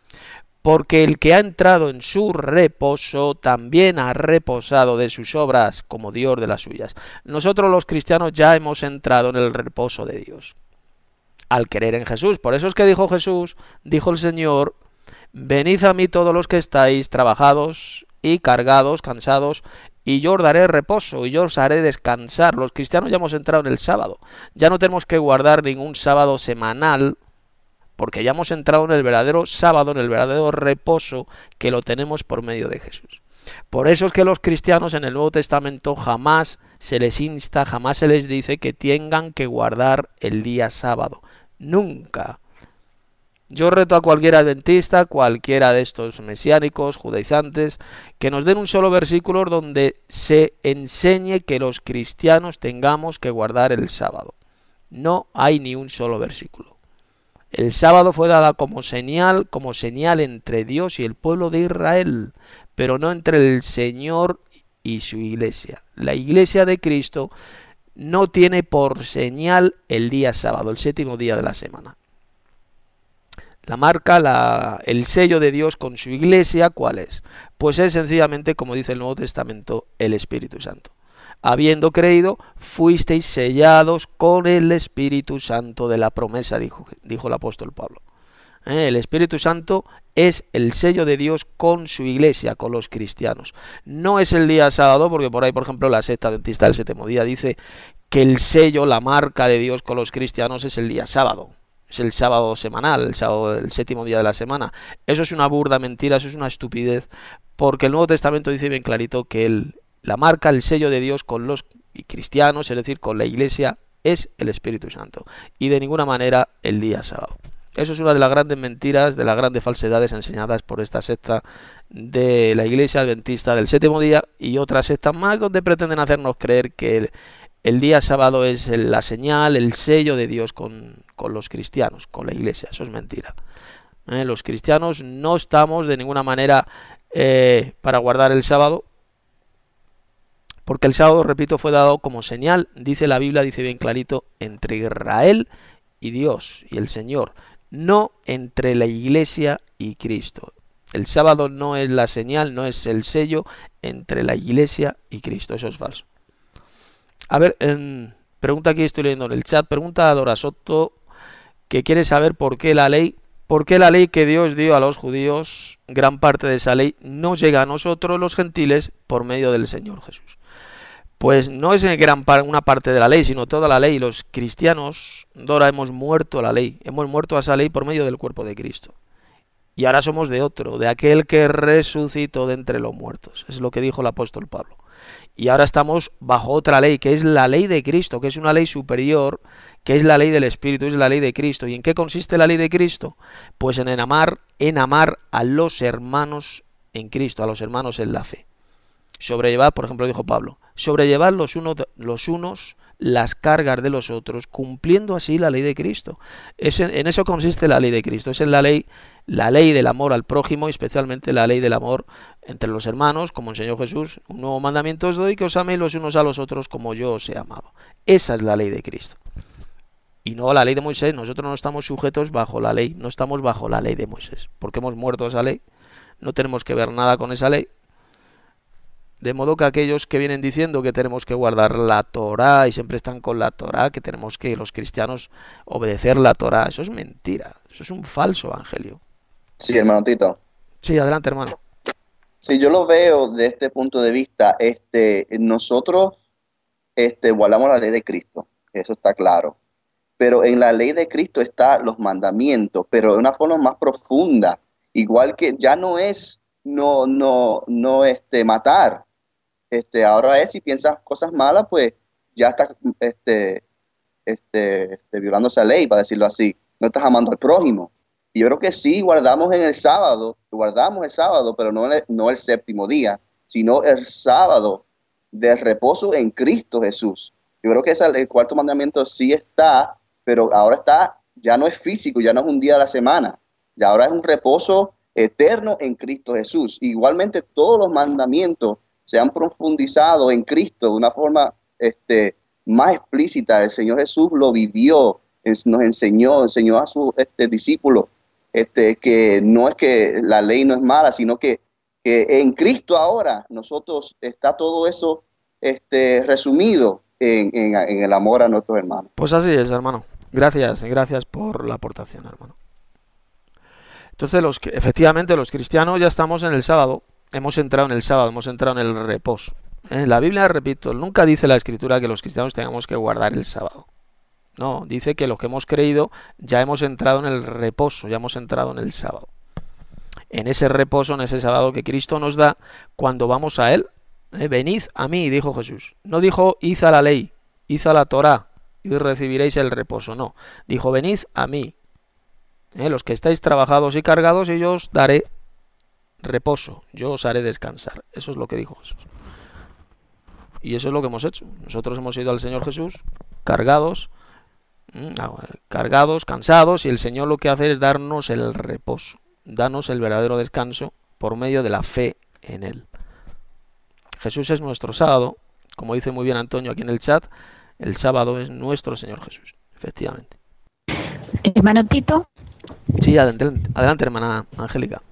Porque el que ha entrado en su reposo también ha reposado de sus obras, como Dios de las suyas. Nosotros los cristianos ya hemos entrado en el reposo de Dios, al creer en Jesús. Por eso es que dijo Jesús, dijo el Señor: venid a mí todos los que estáis trabajados y cargados, cansados, y yo os daré reposo, y yo os haré descansar. Los cristianos ya hemos entrado en el sábado. Ya no tenemos que guardar ningún sábado semanal, porque ya hemos entrado en el verdadero sábado, en el verdadero reposo, que lo tenemos por medio de Jesús. Por eso es que los cristianos en el Nuevo Testamento jamás se les insta, jamás se les dice que tengan que guardar el día sábado. Nunca. Yo reto a cualquier adventista, cualquiera de estos mesiánicos, judaizantes, que nos den un solo versículo donde se enseñe que los cristianos tengamos que guardar el sábado. No hay ni un solo versículo. El sábado fue dada como señal, como señal entre Dios y el pueblo de Israel, pero no entre el Señor y su iglesia. La iglesia de Cristo no tiene por señal el día sábado, el séptimo día de la semana. La marca, la, el sello de Dios con su iglesia, ¿cuál es? Pues es sencillamente, como dice el Nuevo Testamento, el Espíritu Santo. Habiendo creído, fuisteis sellados con el Espíritu Santo de la promesa, dijo, dijo el apóstol Pablo. ¿Eh? El Espíritu Santo es el sello de Dios con su iglesia, con los cristianos. No es el día sábado, porque por ahí, por ejemplo, la secta adventista del séptimo día dice que el sello, la marca de Dios con los cristianos es el día sábado. Es el sábado semanal, el sábado, el séptimo día de la semana. Eso es una burda mentira, eso es una estupidez, porque el Nuevo Testamento dice bien clarito que el, la marca, el sello de Dios con los cristianos, es decir, con la iglesia, es el Espíritu Santo, y de ninguna manera el día sábado. Eso es una de las grandes mentiras, de las grandes falsedades enseñadas por esta secta de la iglesia adventista del séptimo día y otras sectas más donde pretenden hacernos creer que el, el día sábado es la señal, el sello de Dios con, con los cristianos, con la iglesia. Eso es mentira. ¿Eh? Los cristianos no estamos de ninguna manera eh, para guardar el sábado, porque el sábado, repito, fue dado como señal, dice la Biblia, dice bien clarito, entre Israel y Dios y el Señor, no entre la iglesia y Cristo. El sábado no es la señal, no es el sello entre la iglesia y Cristo. Eso es falso. A ver, eh, pregunta aquí, estoy leyendo en el chat, pregunta a Dora Soto, que quiere saber por qué la ley, por qué la ley que Dios dio a los judíos, gran parte de esa ley, no llega a nosotros los gentiles por medio del Señor Jesús. Pues no es en gran par, una parte de la ley, sino toda la ley. Los cristianos, Dora, hemos muerto a la ley, hemos muerto a esa ley por medio del cuerpo de Cristo. Y ahora somos de otro, de aquel que resucitó de entre los muertos. Es lo que dijo el apóstol Pablo. Y ahora estamos bajo otra ley, que es la ley de Cristo, que es una ley superior, que es la ley del Espíritu, es la ley de Cristo. ¿Y en qué consiste la ley de Cristo? Pues en amar, en amar a los hermanos en Cristo, a los hermanos en la fe. Sobrellevad, por ejemplo, dijo Pablo, sobrellevad los unos, los unos las cargas de los otros, cumpliendo así la ley de Cristo. Es en, en eso consiste la ley de Cristo, es en la ley, la ley del amor al prójimo, y especialmente la ley del amor entre los hermanos, como enseñó Jesús. Un nuevo mandamiento os doy, que os améis los unos a los otros como yo os he amado. Esa es la ley de Cristo. Y no la ley de Moisés. Nosotros no estamos sujetos bajo la ley, no estamos bajo la ley de Moisés, porque hemos muerto a esa ley, no tenemos que ver nada con esa ley. De modo que aquellos que vienen diciendo que tenemos que guardar la Torá y siempre están con la Torá, que tenemos que los cristianos obedecer la Torá, eso es mentira, eso es un falso evangelio. Sí, hermano Tito. Sí, adelante, hermano. Sí, yo lo veo de este punto de vista. Este, nosotros este, guardamos la ley de Cristo, eso está claro. Pero en la ley de Cristo están los mandamientos, pero de una forma más profunda. Igual que ya no es no, no, no este, matar. Este, ahora es, si piensas cosas malas, pues ya estás este, este, este, violando esa ley, para decirlo así. No estás amando al prójimo. Y yo creo que sí, guardamos en el sábado, guardamos el sábado, pero no el, no el séptimo día, sino el sábado de reposo en Cristo Jesús. Yo creo que ese, el cuarto mandamiento sí está, pero ahora está, ya no es físico, ya no es un día a la semana, ya ahora es un reposo eterno en Cristo Jesús. Igualmente todos los mandamientos se han profundizado en Cristo de una forma este, más explícita. El Señor Jesús lo vivió, nos enseñó, enseñó a sus este, discípulos este, que no es que la ley no es mala, sino que, que en Cristo ahora nosotros está todo eso este, resumido en, en, en el amor a nuestros hermanos. Pues así es, hermano. Gracias, gracias por la aportación, hermano. Entonces, los que, efectivamente, los cristianos ya estamos en el sábado, hemos entrado en el sábado, hemos entrado en el reposo. En la Biblia, repito, nunca dice la Escritura que los cristianos tengamos que guardar el sábado. No, dice que los que hemos creído ya hemos entrado en el reposo, ya hemos entrado en el sábado. En ese reposo, en ese sábado que Cristo nos da cuando vamos a Él. Eh, venid a mí, dijo Jesús. No dijo, id a la ley, id a la Torá y recibiréis el reposo. No, dijo, venid a mí. Eh, los que estáis trabajados y cargados, y yo os daré reposo, yo os haré descansar. Eso es lo que dijo Jesús. Y eso es lo que hemos hecho. Nosotros hemos ido al Señor Jesús, cargados, cargados, cansados, y el Señor lo que hace es darnos el reposo, darnos el verdadero descanso por medio de la fe en Él. Jesús es nuestro sábado, como dice muy bien Antonio aquí en el chat, el sábado es nuestro Señor Jesús, efectivamente. Hermano Tito. Sí, adelante, adelante hermana Angélica.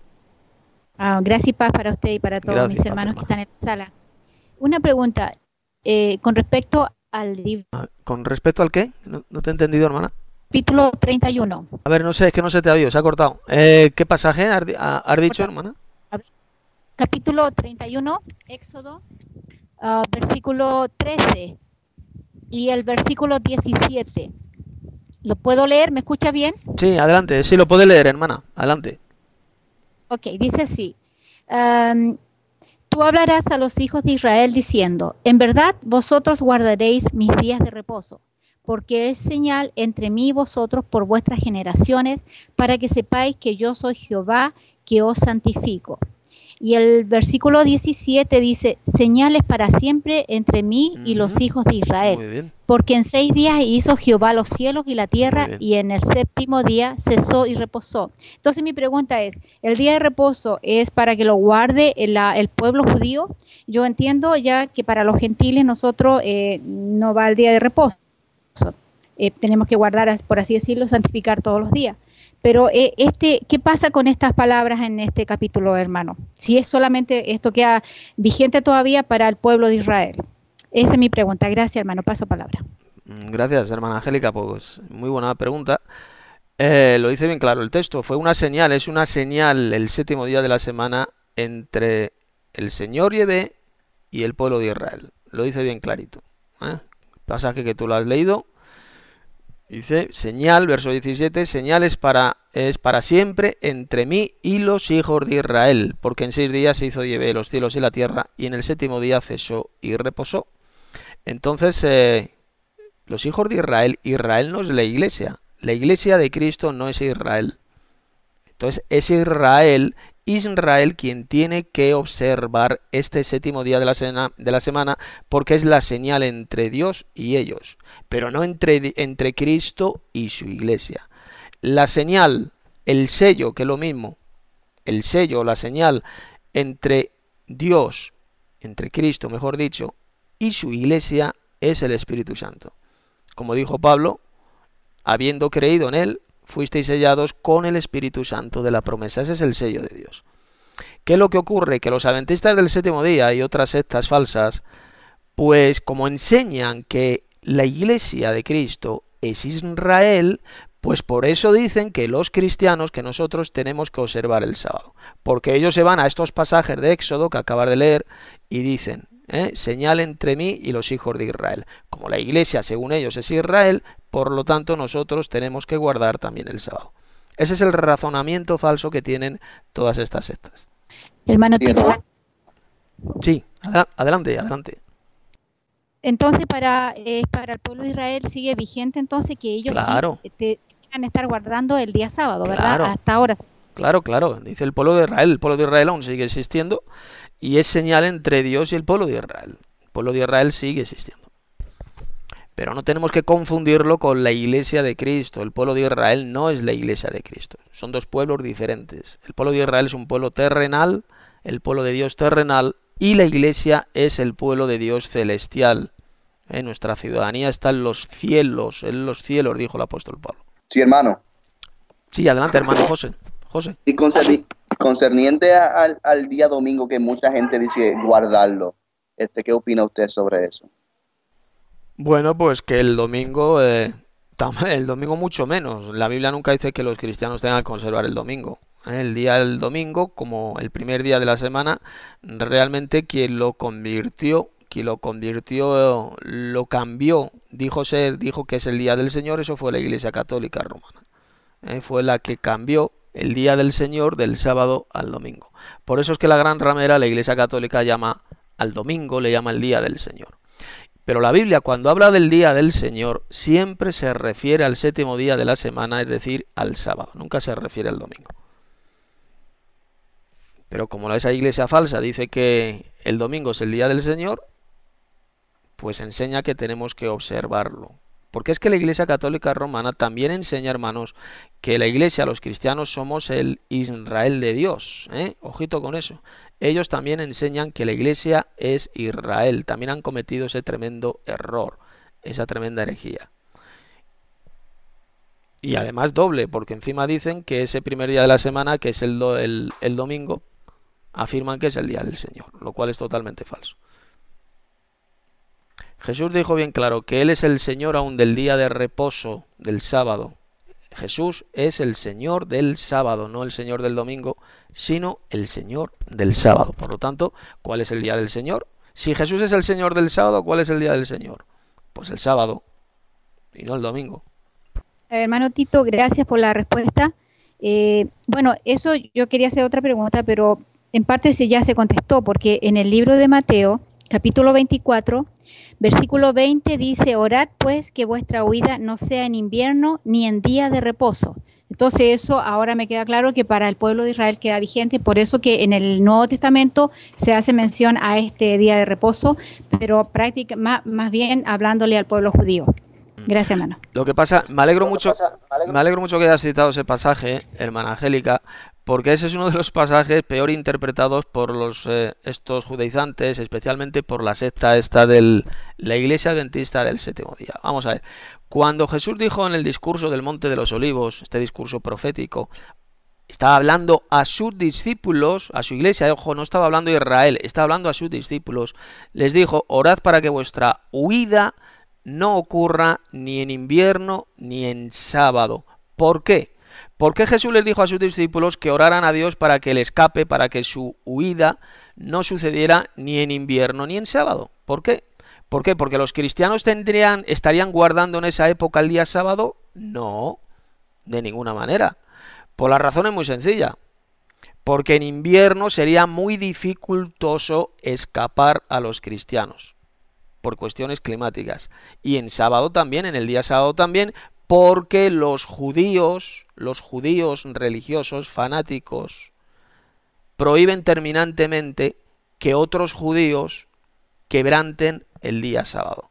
Ah, gracias y paz para usted y para todos Gracias, mis hermanos paz, que están en la sala. Una pregunta, eh, con respecto al libro. ¿Con respecto al qué? No, no te he entendido, hermana. Capítulo treinta y uno. A ver, no sé, es que no se te ha oído, se ha cortado. Eh, ¿Qué pasaje has, has dicho, hermana? Capítulo treinta y uno, Éxodo, uh, versículo trece y el versículo diecisiete. ¿Lo puedo leer? ¿Me escucha bien? Sí, adelante, sí, lo puede leer, hermana, adelante. Ok, dice así. Um, Tú hablarás a los hijos de Israel diciendo, en verdad vosotros guardaréis mis días de reposo, porque es señal entre mí y vosotros por vuestras generaciones, para que sepáis que yo soy Jehová, que os santifico. Y el versículo diecisiete dice, señales para siempre entre mí y uh-huh. los hijos de Israel, porque en seis días hizo Jehová los cielos y la tierra, y en el séptimo día cesó y reposó. Entonces mi pregunta es, ¿el día de reposo es para que lo guarde el, el pueblo judío? Yo entiendo ya que para los gentiles nosotros eh, no va el día de reposo, eh, tenemos que guardar, por así decirlo, santificar todos los días. Pero eh, este, ¿qué pasa con estas palabras en este capítulo, hermano? Si es solamente esto queda vigente todavía para el pueblo de Israel. Esa es mi pregunta. Gracias, hermano. Paso palabra. Gracias, hermana Angélica. Pues muy buena pregunta. Eh, lo dice bien claro el texto. Fue una señal, es una señal el séptimo día de la semana entre el Señor Yahvé y el pueblo de Israel. Lo dice bien clarito. ¿Eh? Pasaje que tú lo has leído. Dice, señal, verso diecisiete, señal es para, es para siempre entre mí y los hijos de Israel, porque en seis días se hizo Yahvé los cielos y la tierra, y en el séptimo día cesó y reposó. Entonces, eh, los hijos de Israel, Israel no es la iglesia, la iglesia de Cristo no es Israel. Entonces, es Israel Israel quien tiene que observar este séptimo día de la, sena, de la semana, porque es la señal entre Dios y ellos, pero no entre, entre Cristo y su iglesia. La señal, el sello, que es lo mismo, el sello, la señal entre Dios, entre Cristo, mejor dicho, y su iglesia es el Espíritu Santo. Como dijo Pablo, habiendo creído en él, fuisteis sellados con el Espíritu Santo de la promesa. Ese es el sello de Dios. ¿Qué es lo que ocurre? Que los adventistas del séptimo día y otras sectas falsas, pues como enseñan que la iglesia de Cristo es Israel, pues por eso dicen que los cristianos, que nosotros tenemos que observar el sábado. Porque ellos se van a estos pasajes de Éxodo que acabas de leer y dicen, ¿eh? señal entre mí y los hijos de Israel. Como la iglesia, según ellos, es Israel, por lo tanto nosotros tenemos que guardar también el sábado. Ese es el razonamiento falso que tienen todas estas sectas. Hermano Tito. Sí, ad adelante, adelante. Entonces para, eh, para el pueblo de Israel sigue vigente entonces que ellos claro. sí te, te estar guardando el día sábado, claro. ¿verdad? Hasta ahora. Claro, claro, dice el pueblo de Israel, el pueblo de Israel aún sigue existiendo y es señal entre Dios y el pueblo de Israel. El pueblo de Israel sigue existiendo. Pero no tenemos que confundirlo con la iglesia de Cristo. El pueblo de Israel no es la iglesia de Cristo. Son dos pueblos diferentes. El pueblo de Israel es un pueblo terrenal, el pueblo de Dios terrenal, y la iglesia es el pueblo de Dios celestial. ¿Eh? Nuestra ciudadanía está en los cielos, en los cielos, dijo el apóstol Pablo. Sí, hermano. Sí, adelante, hermano José. José. Y concerni concerniente a, al, al día domingo, que mucha gente dice guardarlo, este, ¿qué opina usted sobre eso? Bueno, pues que el domingo, eh, el domingo mucho menos. La Biblia nunca dice que los cristianos tengan que conservar el domingo. ¿eh? El día del domingo, como el primer día de la semana, realmente quien lo convirtió, quien lo convirtió, lo cambió, dijo ser, dijo que es el día del Señor, eso fue la Iglesia Católica Romana. ¿eh? Fue la que cambió el día del Señor del sábado al domingo. Por eso es que la gran ramera, la Iglesia Católica, llama al domingo, le llama el día del Señor. Pero la Biblia, cuando habla del día del Señor, siempre se refiere al séptimo día de la semana, es decir, al sábado. Nunca se refiere al domingo. Pero como esa iglesia falsa dice que el domingo es el día del Señor, pues enseña que tenemos que observarlo. Porque es que la Iglesia Católica Romana también enseña, hermanos, que la Iglesia, los cristianos, somos el Israel de Dios. ¿eh? Ojito con eso. Ellos también enseñan que la Iglesia es Israel. También han cometido ese tremendo error, esa tremenda herejía. Y además doble, porque encima dicen que ese primer día de la semana, que es el, do, el, el domingo, afirman que es el día del Señor, lo cual es totalmente falso. Jesús dijo bien claro que Él es el Señor aún del día de reposo, del sábado. Jesús es el Señor del sábado, no el Señor del domingo, sino el Señor del sábado. Por lo tanto, ¿cuál es el día del Señor? Si Jesús es el Señor del sábado, ¿cuál es el día del Señor? Pues el sábado y no el domingo. Hermano Tito, gracias por la respuesta. Eh, bueno, eso yo quería hacer otra pregunta, pero en parte sí ya se contestó, porque en el libro de Mateo, capítulo veinticuatro, versículo veinte dice, orad pues que vuestra huida no sea en invierno ni en día de reposo. Entonces eso ahora me queda claro que para el pueblo de Israel queda vigente, por eso que en el Nuevo Testamento se hace mención a este día de reposo, pero práctica, más, más bien hablándole al pueblo judío. Gracias, hermano. Lo que pasa, me alegro mucho, me alegro mucho que hayas citado ese pasaje, hermana Angélica, porque ese es uno de los pasajes peor interpretados por los eh, estos judaizantes, especialmente por la secta esta de la Iglesia Adventista del séptimo día. Vamos a ver, cuando Jesús dijo en el discurso del Monte de los Olivos, este discurso profético, estaba hablando a sus discípulos, a su iglesia, ojo, no estaba hablando a Israel, estaba hablando a sus discípulos, les dijo, orad para que vuestra huida no ocurra ni en invierno ni en sábado. ¿Por qué? ¿Por qué Jesús les dijo a sus discípulos que oraran a Dios para que el escape, para que su huida no sucediera ni en invierno ni en sábado? ¿Por qué? ¿Por qué? ¿Porque los cristianos tendrían, estarían guardando en esa época el día sábado? No, de ninguna manera. Por la razón es muy sencilla. Porque en invierno sería muy dificultoso escapar a los cristianos por cuestiones climáticas. Y en sábado también, en el día sábado también, porque los judíos, los judíos religiosos, fanáticos, prohíben terminantemente que otros judíos quebranten el día sábado.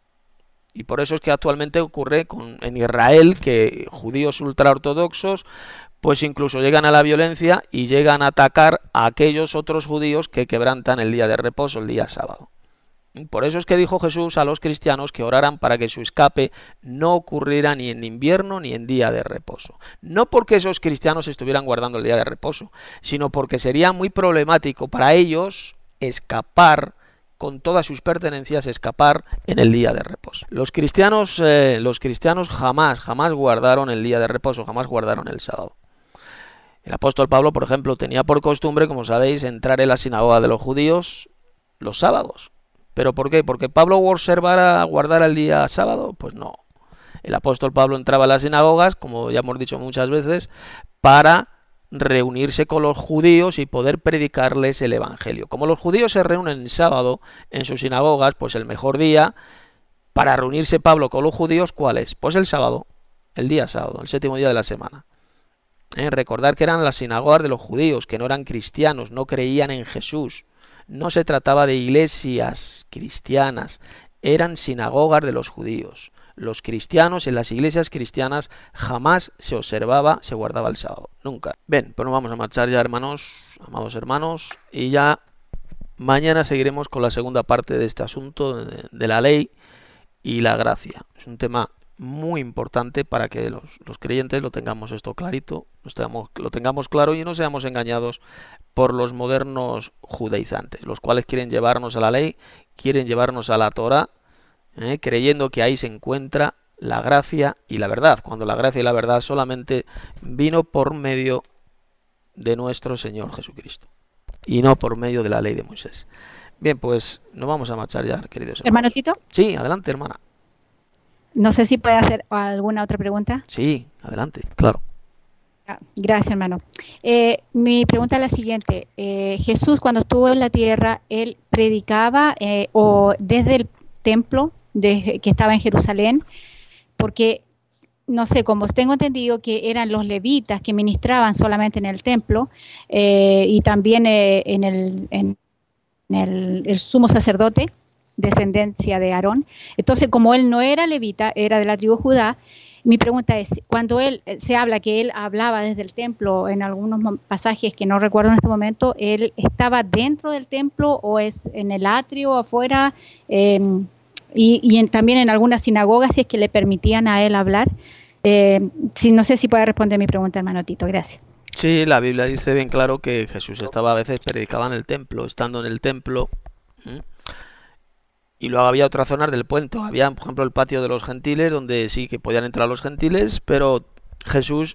Y por eso es que actualmente ocurre con, en Israel que judíos ultraortodoxos pues incluso llegan a la violencia y llegan a atacar a aquellos otros judíos que quebrantan el día de reposo, el día sábado. Por eso es que dijo Jesús a los cristianos que oraran para que su escape no ocurriera ni en invierno ni en día de reposo. No porque esos cristianos estuvieran guardando el día de reposo, sino porque sería muy problemático para ellos escapar con todas sus pertenencias, escapar en el día de reposo. Los cristianos, eh, los cristianos jamás, jamás guardaron el día de reposo, jamás guardaron el sábado. El apóstol Pablo, por ejemplo, tenía por costumbre, como sabéis, entrar en la sinagoga de los judíos los sábados. ¿Pero por qué? ¿Porque Pablo observara guardar el día sábado? Pues no. El apóstol Pablo entraba a las sinagogas, como ya hemos dicho muchas veces, para reunirse con los judíos y poder predicarles el evangelio. Como los judíos se reúnen el sábado en sus sinagogas, pues el mejor día para reunirse Pablo con los judíos, ¿cuál es? Pues el sábado, el día sábado, el séptimo día de la semana. ¿Eh? Recordar que eran las sinagogas de los judíos, que no eran cristianos, no creían en Jesús. No se trataba de iglesias cristianas, eran sinagogas de los judíos. Los cristianos, en las iglesias cristianas, jamás se observaba, se guardaba el sábado. Nunca. Bien, pues nos vamos a marchar ya, hermanos, amados hermanos, y ya mañana seguiremos con la segunda parte de este asunto de, de la ley y la gracia. Es un tema muy importante para que los, los creyentes lo tengamos esto clarito, lo tengamos, lo tengamos claro y no seamos engañados por los modernos judaizantes, los cuales quieren llevarnos a la ley, quieren llevarnos a la Torá, ¿eh? creyendo que ahí se encuentra la gracia y la verdad, cuando la gracia y la verdad solamente vino por medio de nuestro Señor Jesucristo y no por medio de la ley de Moisés. Bien, pues nos vamos a marchar ya, queridos hermanos. ¿Hermano Tito? Sí, adelante, hermana. No sé si puede hacer alguna otra pregunta. Sí, adelante, claro. Ah, gracias, hermano. Eh, mi pregunta es la siguiente. Eh, Jesús, cuando estuvo en la tierra, ¿él predicaba eh, o desde el templo de, que estaba en Jerusalén? Porque, no sé, como tengo entendido que eran los levitas que ministraban solamente en el templo eh, y también eh, en, el, en el, el sumo sacerdote, descendencia de Aarón. Entonces, como él no era levita, era de la tribu de Judá, mi pregunta es, cuando él se habla que él hablaba desde el templo en algunos pasajes que no recuerdo en este momento, ¿él estaba dentro del templo o es en el atrio afuera? Eh, y y en, también en algunas sinagogas, si es que le permitían a él hablar. Eh, si, no sé si puede responder mi pregunta, hermano Tito. Gracias. Sí, la Biblia dice bien claro que Jesús estaba a veces, predicaba en el templo, estando en el templo. ¿eh? Y luego había otras zonas del puente. Había, por ejemplo, el patio de los gentiles, donde sí que podían entrar los gentiles, pero Jesús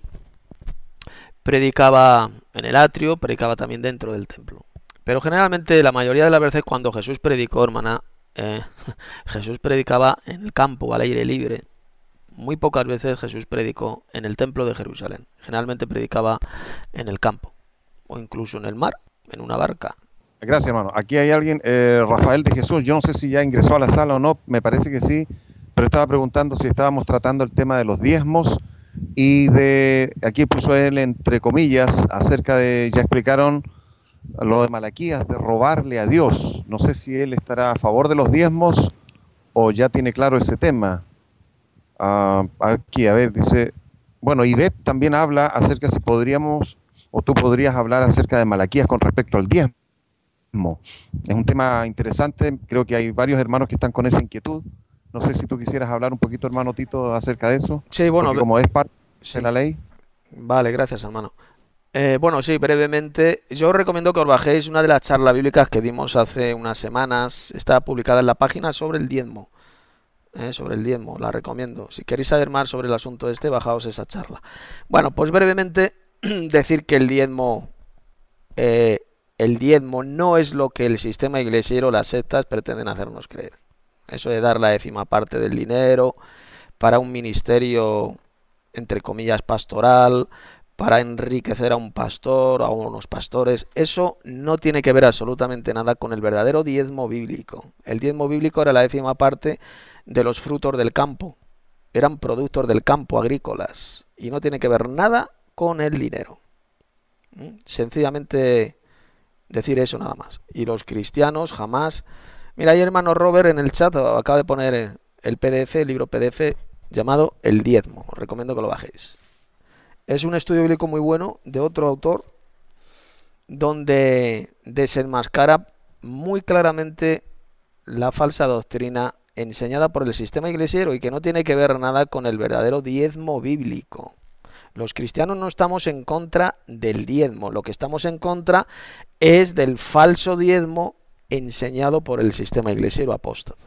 predicaba en el atrio, predicaba también dentro del templo. Pero generalmente, la mayoría de las veces, cuando Jesús predicó, hermana, eh, Jesús predicaba en el campo, al aire libre. Muy pocas veces Jesús predicó en el templo de Jerusalén. Generalmente predicaba en el campo, o incluso en el mar, en una barca. Gracias, hermano. Aquí hay alguien, eh, Rafael de Jesús, yo no sé si ya ingresó a la sala o no, me parece que sí, pero estaba preguntando si estábamos tratando el tema de los diezmos y de, aquí puso él entre comillas, acerca de, ya explicaron lo de Malaquías, de robarle a Dios. No sé si él estará a favor de los diezmos o ya tiene claro ese tema. Uh, aquí, a ver, dice, bueno, Ivette también habla acerca si podríamos, o tú podrías hablar acerca de Malaquías con respecto al diezmo. Es un tema interesante, creo que hay varios hermanos que están con esa inquietud. No sé si tú quisieras hablar un poquito, hermano Tito, acerca de eso. Sí, bueno, porque como es parte sí. de la ley. Vale, gracias, hermano. Eh, bueno, sí, brevemente, yo os recomiendo que os bajéis una de las charlas bíblicas que dimos hace unas semanas. Está publicada en la página sobre el diezmo. Eh, sobre el diezmo, la recomiendo. Si queréis saber más sobre el asunto este, bajaos esa charla. Bueno, pues brevemente decir que el diezmo... Eh, El diezmo no es lo que el sistema iglesiero, las sectas, pretenden hacernos creer. Eso de dar la décima parte del dinero para un ministerio, entre comillas, pastoral, para enriquecer a un pastor, a unos pastores, eso no tiene que ver absolutamente nada con el verdadero diezmo bíblico. El diezmo bíblico era la décima parte de los frutos del campo. Eran productos del campo, agrícolas, y no tiene que ver nada con el dinero. Sencillamente... Decir eso nada más. Y los cristianos jamás... Mira, ahí hermano Robert en el chat acaba de poner el P D F, el libro P D F llamado El Diezmo. Os recomiendo que lo bajéis. Es un estudio bíblico muy bueno de otro autor donde desenmascara muy claramente la falsa doctrina enseñada por el sistema iglesiero y que no tiene que ver nada con el verdadero diezmo bíblico. Los cristianos no estamos en contra del diezmo, lo que estamos en contra es del falso diezmo enseñado por el sistema iglesiero apóstata.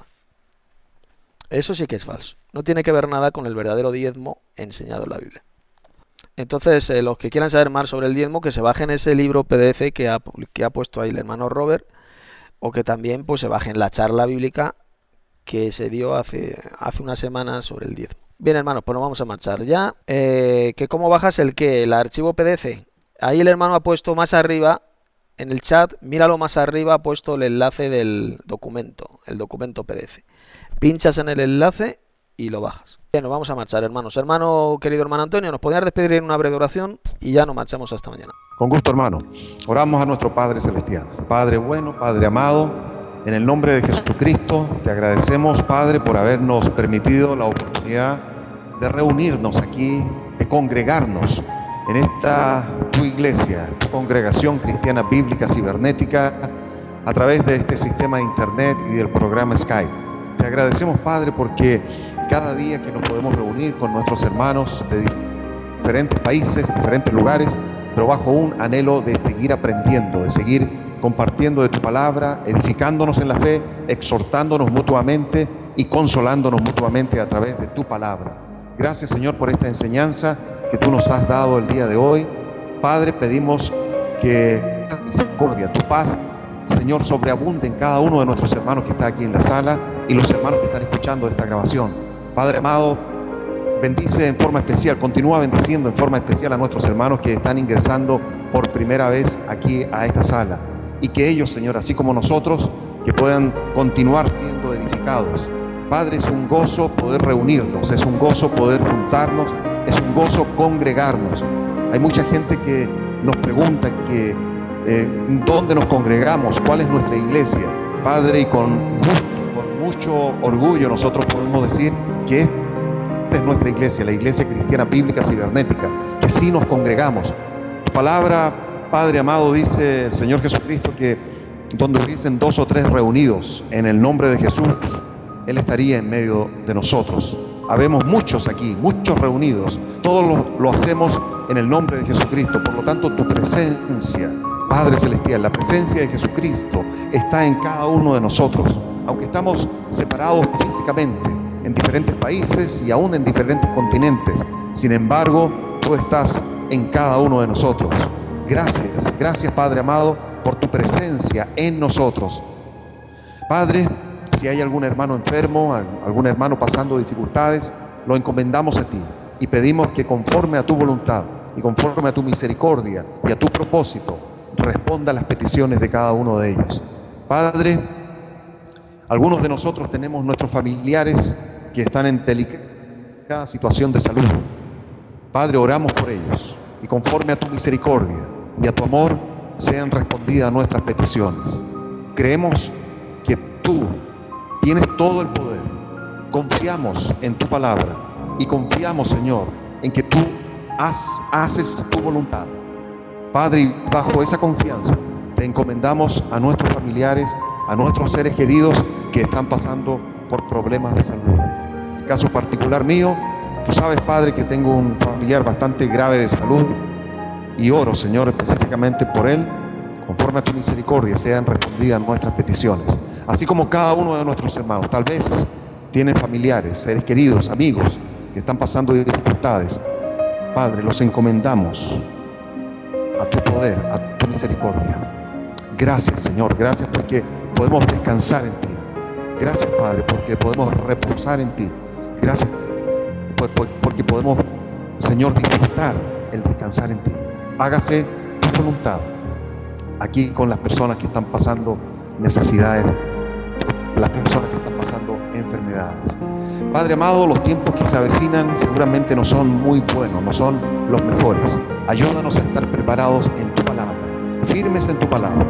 Eso sí que es falso, no tiene que ver nada con el verdadero diezmo enseñado en la Biblia. Entonces, eh, los que quieran saber más sobre el diezmo, que se bajen ese libro P D F que ha, que ha puesto ahí el hermano Robert, o que también pues se bajen la charla bíblica que se dio hace, hace unas semanas sobre el diezmo. Bien, hermanos, pues nos vamos a marchar ya. Eh, que ¿Cómo bajas el qué? El archivo P D F. Ahí el hermano ha puesto más arriba, en el chat, míralo más arriba, ha puesto el enlace del documento, el documento P D F. Pinchas en el enlace y lo bajas. Bien, nos vamos a marchar, hermanos. Hermano, querido hermano Antonio, ¿nos podrías despedir en una breve oración? Y ya nos marchamos hasta mañana. Con gusto, hermano. Oramos a nuestro Padre Celestial. Padre bueno, Padre amado, en el nombre de Jesucristo, te agradecemos, Padre, por habernos permitido la oportunidad de reunirnos aquí, de congregarnos en esta tu iglesia, tu congregación cristiana bíblica cibernética, a través de este sistema de internet y del programa Skype. Te agradecemos, Padre, porque cada día que nos podemos reunir con nuestros hermanos de diferentes países, diferentes lugares, pero bajo un anhelo de seguir aprendiendo, de seguir compartiendo de tu palabra, edificándonos en la fe, exhortándonos mutuamente y consolándonos mutuamente a través de tu palabra. Gracias, Señor, por esta enseñanza que tú nos has dado el día de hoy. Padre, pedimos que tu misericordia, tu paz, Señor, sobreabunde en cada uno de nuestros hermanos que está aquí en la sala y los hermanos que están escuchando esta grabación. Padre amado, bendice en forma especial, continúa bendiciendo en forma especial a nuestros hermanos que están ingresando por primera vez aquí a esta sala. Y que ellos, Señor, así como nosotros, que puedan continuar siendo edificados. Padre, es un gozo poder reunirnos, es un gozo poder juntarnos, es un gozo congregarnos. Hay mucha gente que nos pregunta que eh, dónde nos congregamos, cuál es nuestra iglesia. Padre, y con gusto, con mucho orgullo nosotros podemos decir que esta es nuestra iglesia, la iglesia cristiana bíblica cibernética, que sí nos congregamos. Tu palabra, Padre amado, dice el Señor Jesucristo que donde hubiesen dos o tres reunidos en el nombre de Jesús, Él estaría en medio de nosotros. Habemos muchos aquí, muchos reunidos. Todos lo, lo hacemos en el nombre de Jesucristo. Por lo tanto, tu presencia, Padre Celestial, la presencia de Jesucristo está en cada uno de nosotros. Aunque estamos separados físicamente en diferentes países y aún en diferentes continentes, sin embargo, tú estás en cada uno de nosotros. Gracias, gracias, Padre amado, por tu presencia en nosotros. Padre, si hay algún hermano enfermo, algún hermano pasando dificultades, lo encomendamos a ti y pedimos que conforme a tu voluntad y conforme a tu misericordia y a tu propósito, responda a las peticiones de cada uno de ellos. Padre, algunos de nosotros tenemos nuestros familiares que están en delicada situación de salud. Padre, oramos por ellos y conforme a tu misericordia y a tu amor sean respondidas nuestras peticiones. Creemos que tú tienes todo el poder. Confiamos en tu palabra y confiamos, Señor, en que tú has, haces tu voluntad. Padre, y bajo esa confianza te encomendamos a nuestros familiares, a nuestros seres queridos que están pasando por problemas de salud. En el caso particular mío, tú sabes, Padre, que tengo un familiar bastante grave de salud y oro, Señor, específicamente por él. Conforme a tu misericordia sean respondidas nuestras peticiones. Así como cada uno de nuestros hermanos, tal vez tienen familiares, seres queridos, amigos que están pasando dificultades. Padre, los encomendamos a tu poder, a tu misericordia. Gracias, Señor, gracias porque podemos descansar en ti. Gracias, Padre, porque podemos reposar en ti. Gracias porque podemos, Señor, disfrutar el descansar en ti. Hágase tu voluntad aquí con las personas que están pasando necesidades, las personas que están pasando enfermedades. Padre amado, los tiempos que se avecinan seguramente no son muy buenos, no son los mejores. Ayúdanos a estar preparados en tu palabra, firmes en tu palabra,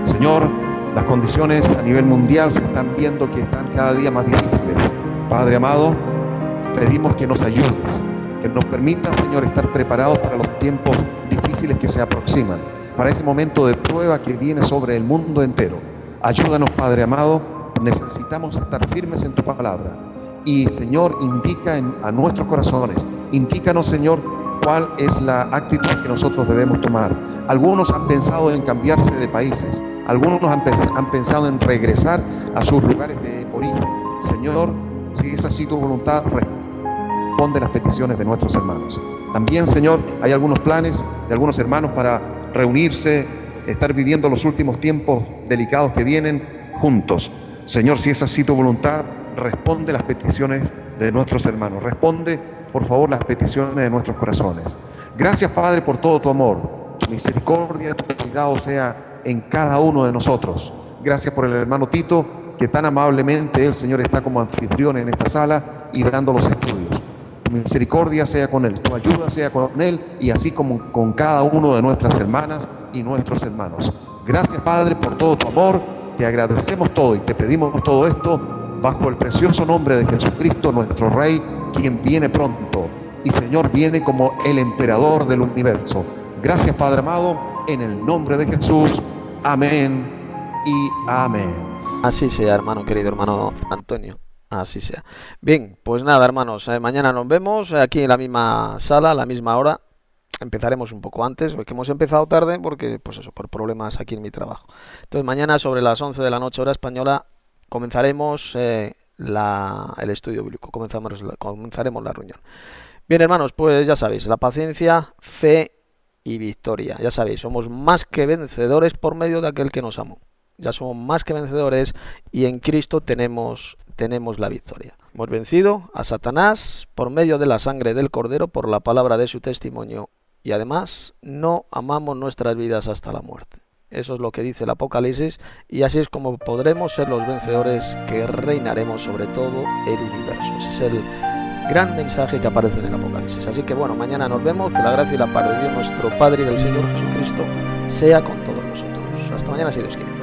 Señor, las condiciones a nivel mundial se están viendo que están cada día más difíciles. Padre amado, pedimos que nos ayudes, que nos permita, Señor, estar preparados para los tiempos difíciles que se aproximan, para ese momento de prueba que viene sobre el mundo entero. Ayúdanos, Padre amado, necesitamos estar firmes en tu palabra. Y, Señor, indica en, a nuestros corazones, indícanos, Señor, cuál es la actitud que nosotros debemos tomar. Algunos han pensado en cambiarse de países, algunos han, han pensado en regresar a sus lugares de origen. Señor, si es así tu voluntad, responde las peticiones de nuestros hermanos. También, Señor, hay algunos planes de algunos hermanos para reunirse, estar viviendo los últimos tiempos delicados que vienen juntos. Señor, si es así tu voluntad, responde las peticiones de nuestros hermanos. Responde, por favor, las peticiones de nuestros corazones. Gracias, Padre, por todo tu amor, tu misericordia, tu cuidado sea en cada uno de nosotros. Gracias por el hermano Tito, que tan amablemente el Señor está como anfitrión en esta sala y dando los estudios. Tu misericordia sea con él, tu ayuda sea con él y así como con cada uno de nuestras hermanas y nuestros hermanos. Gracias, Padre, por todo tu amor. Te agradecemos todo y te pedimos todo esto bajo el precioso nombre de Jesucristo, nuestro Rey, quien viene pronto. Y, Señor, viene como el emperador del universo. Gracias, Padre amado, en el nombre de Jesús. Amén y amén. Así sea, hermano querido, hermano Antonio. Así sea. Bien, pues nada, hermanos, eh, mañana nos vemos aquí en la misma sala, a la misma hora. Empezaremos un poco antes, porque hemos empezado tarde porque, pues eso, por problemas aquí en mi trabajo. Entonces mañana sobre las once de la noche, hora española, comenzaremos eh, la, el estudio bíblico, comenzamos la, comenzaremos la reunión. Bien, hermanos, pues ya sabéis, la paciencia, fe y victoria. Ya sabéis, somos más que vencedores por medio de aquel que nos amó. Ya somos más que vencedores y en Cristo tenemos, tenemos la victoria. Hemos vencido a Satanás por medio de la sangre del Cordero, por la palabra de su testimonio. Y además no amamos nuestras vidas hasta la muerte. Eso es lo que dice el Apocalipsis y así es como podremos ser los vencedores que reinaremos sobre todo el universo. Ese es el gran mensaje que aparece en el Apocalipsis. Así que bueno, mañana nos vemos. Que la gracia y la paz de Dios nuestro Padre y del Señor Jesucristo sea con todos nosotros. Hasta mañana si Dios quiere.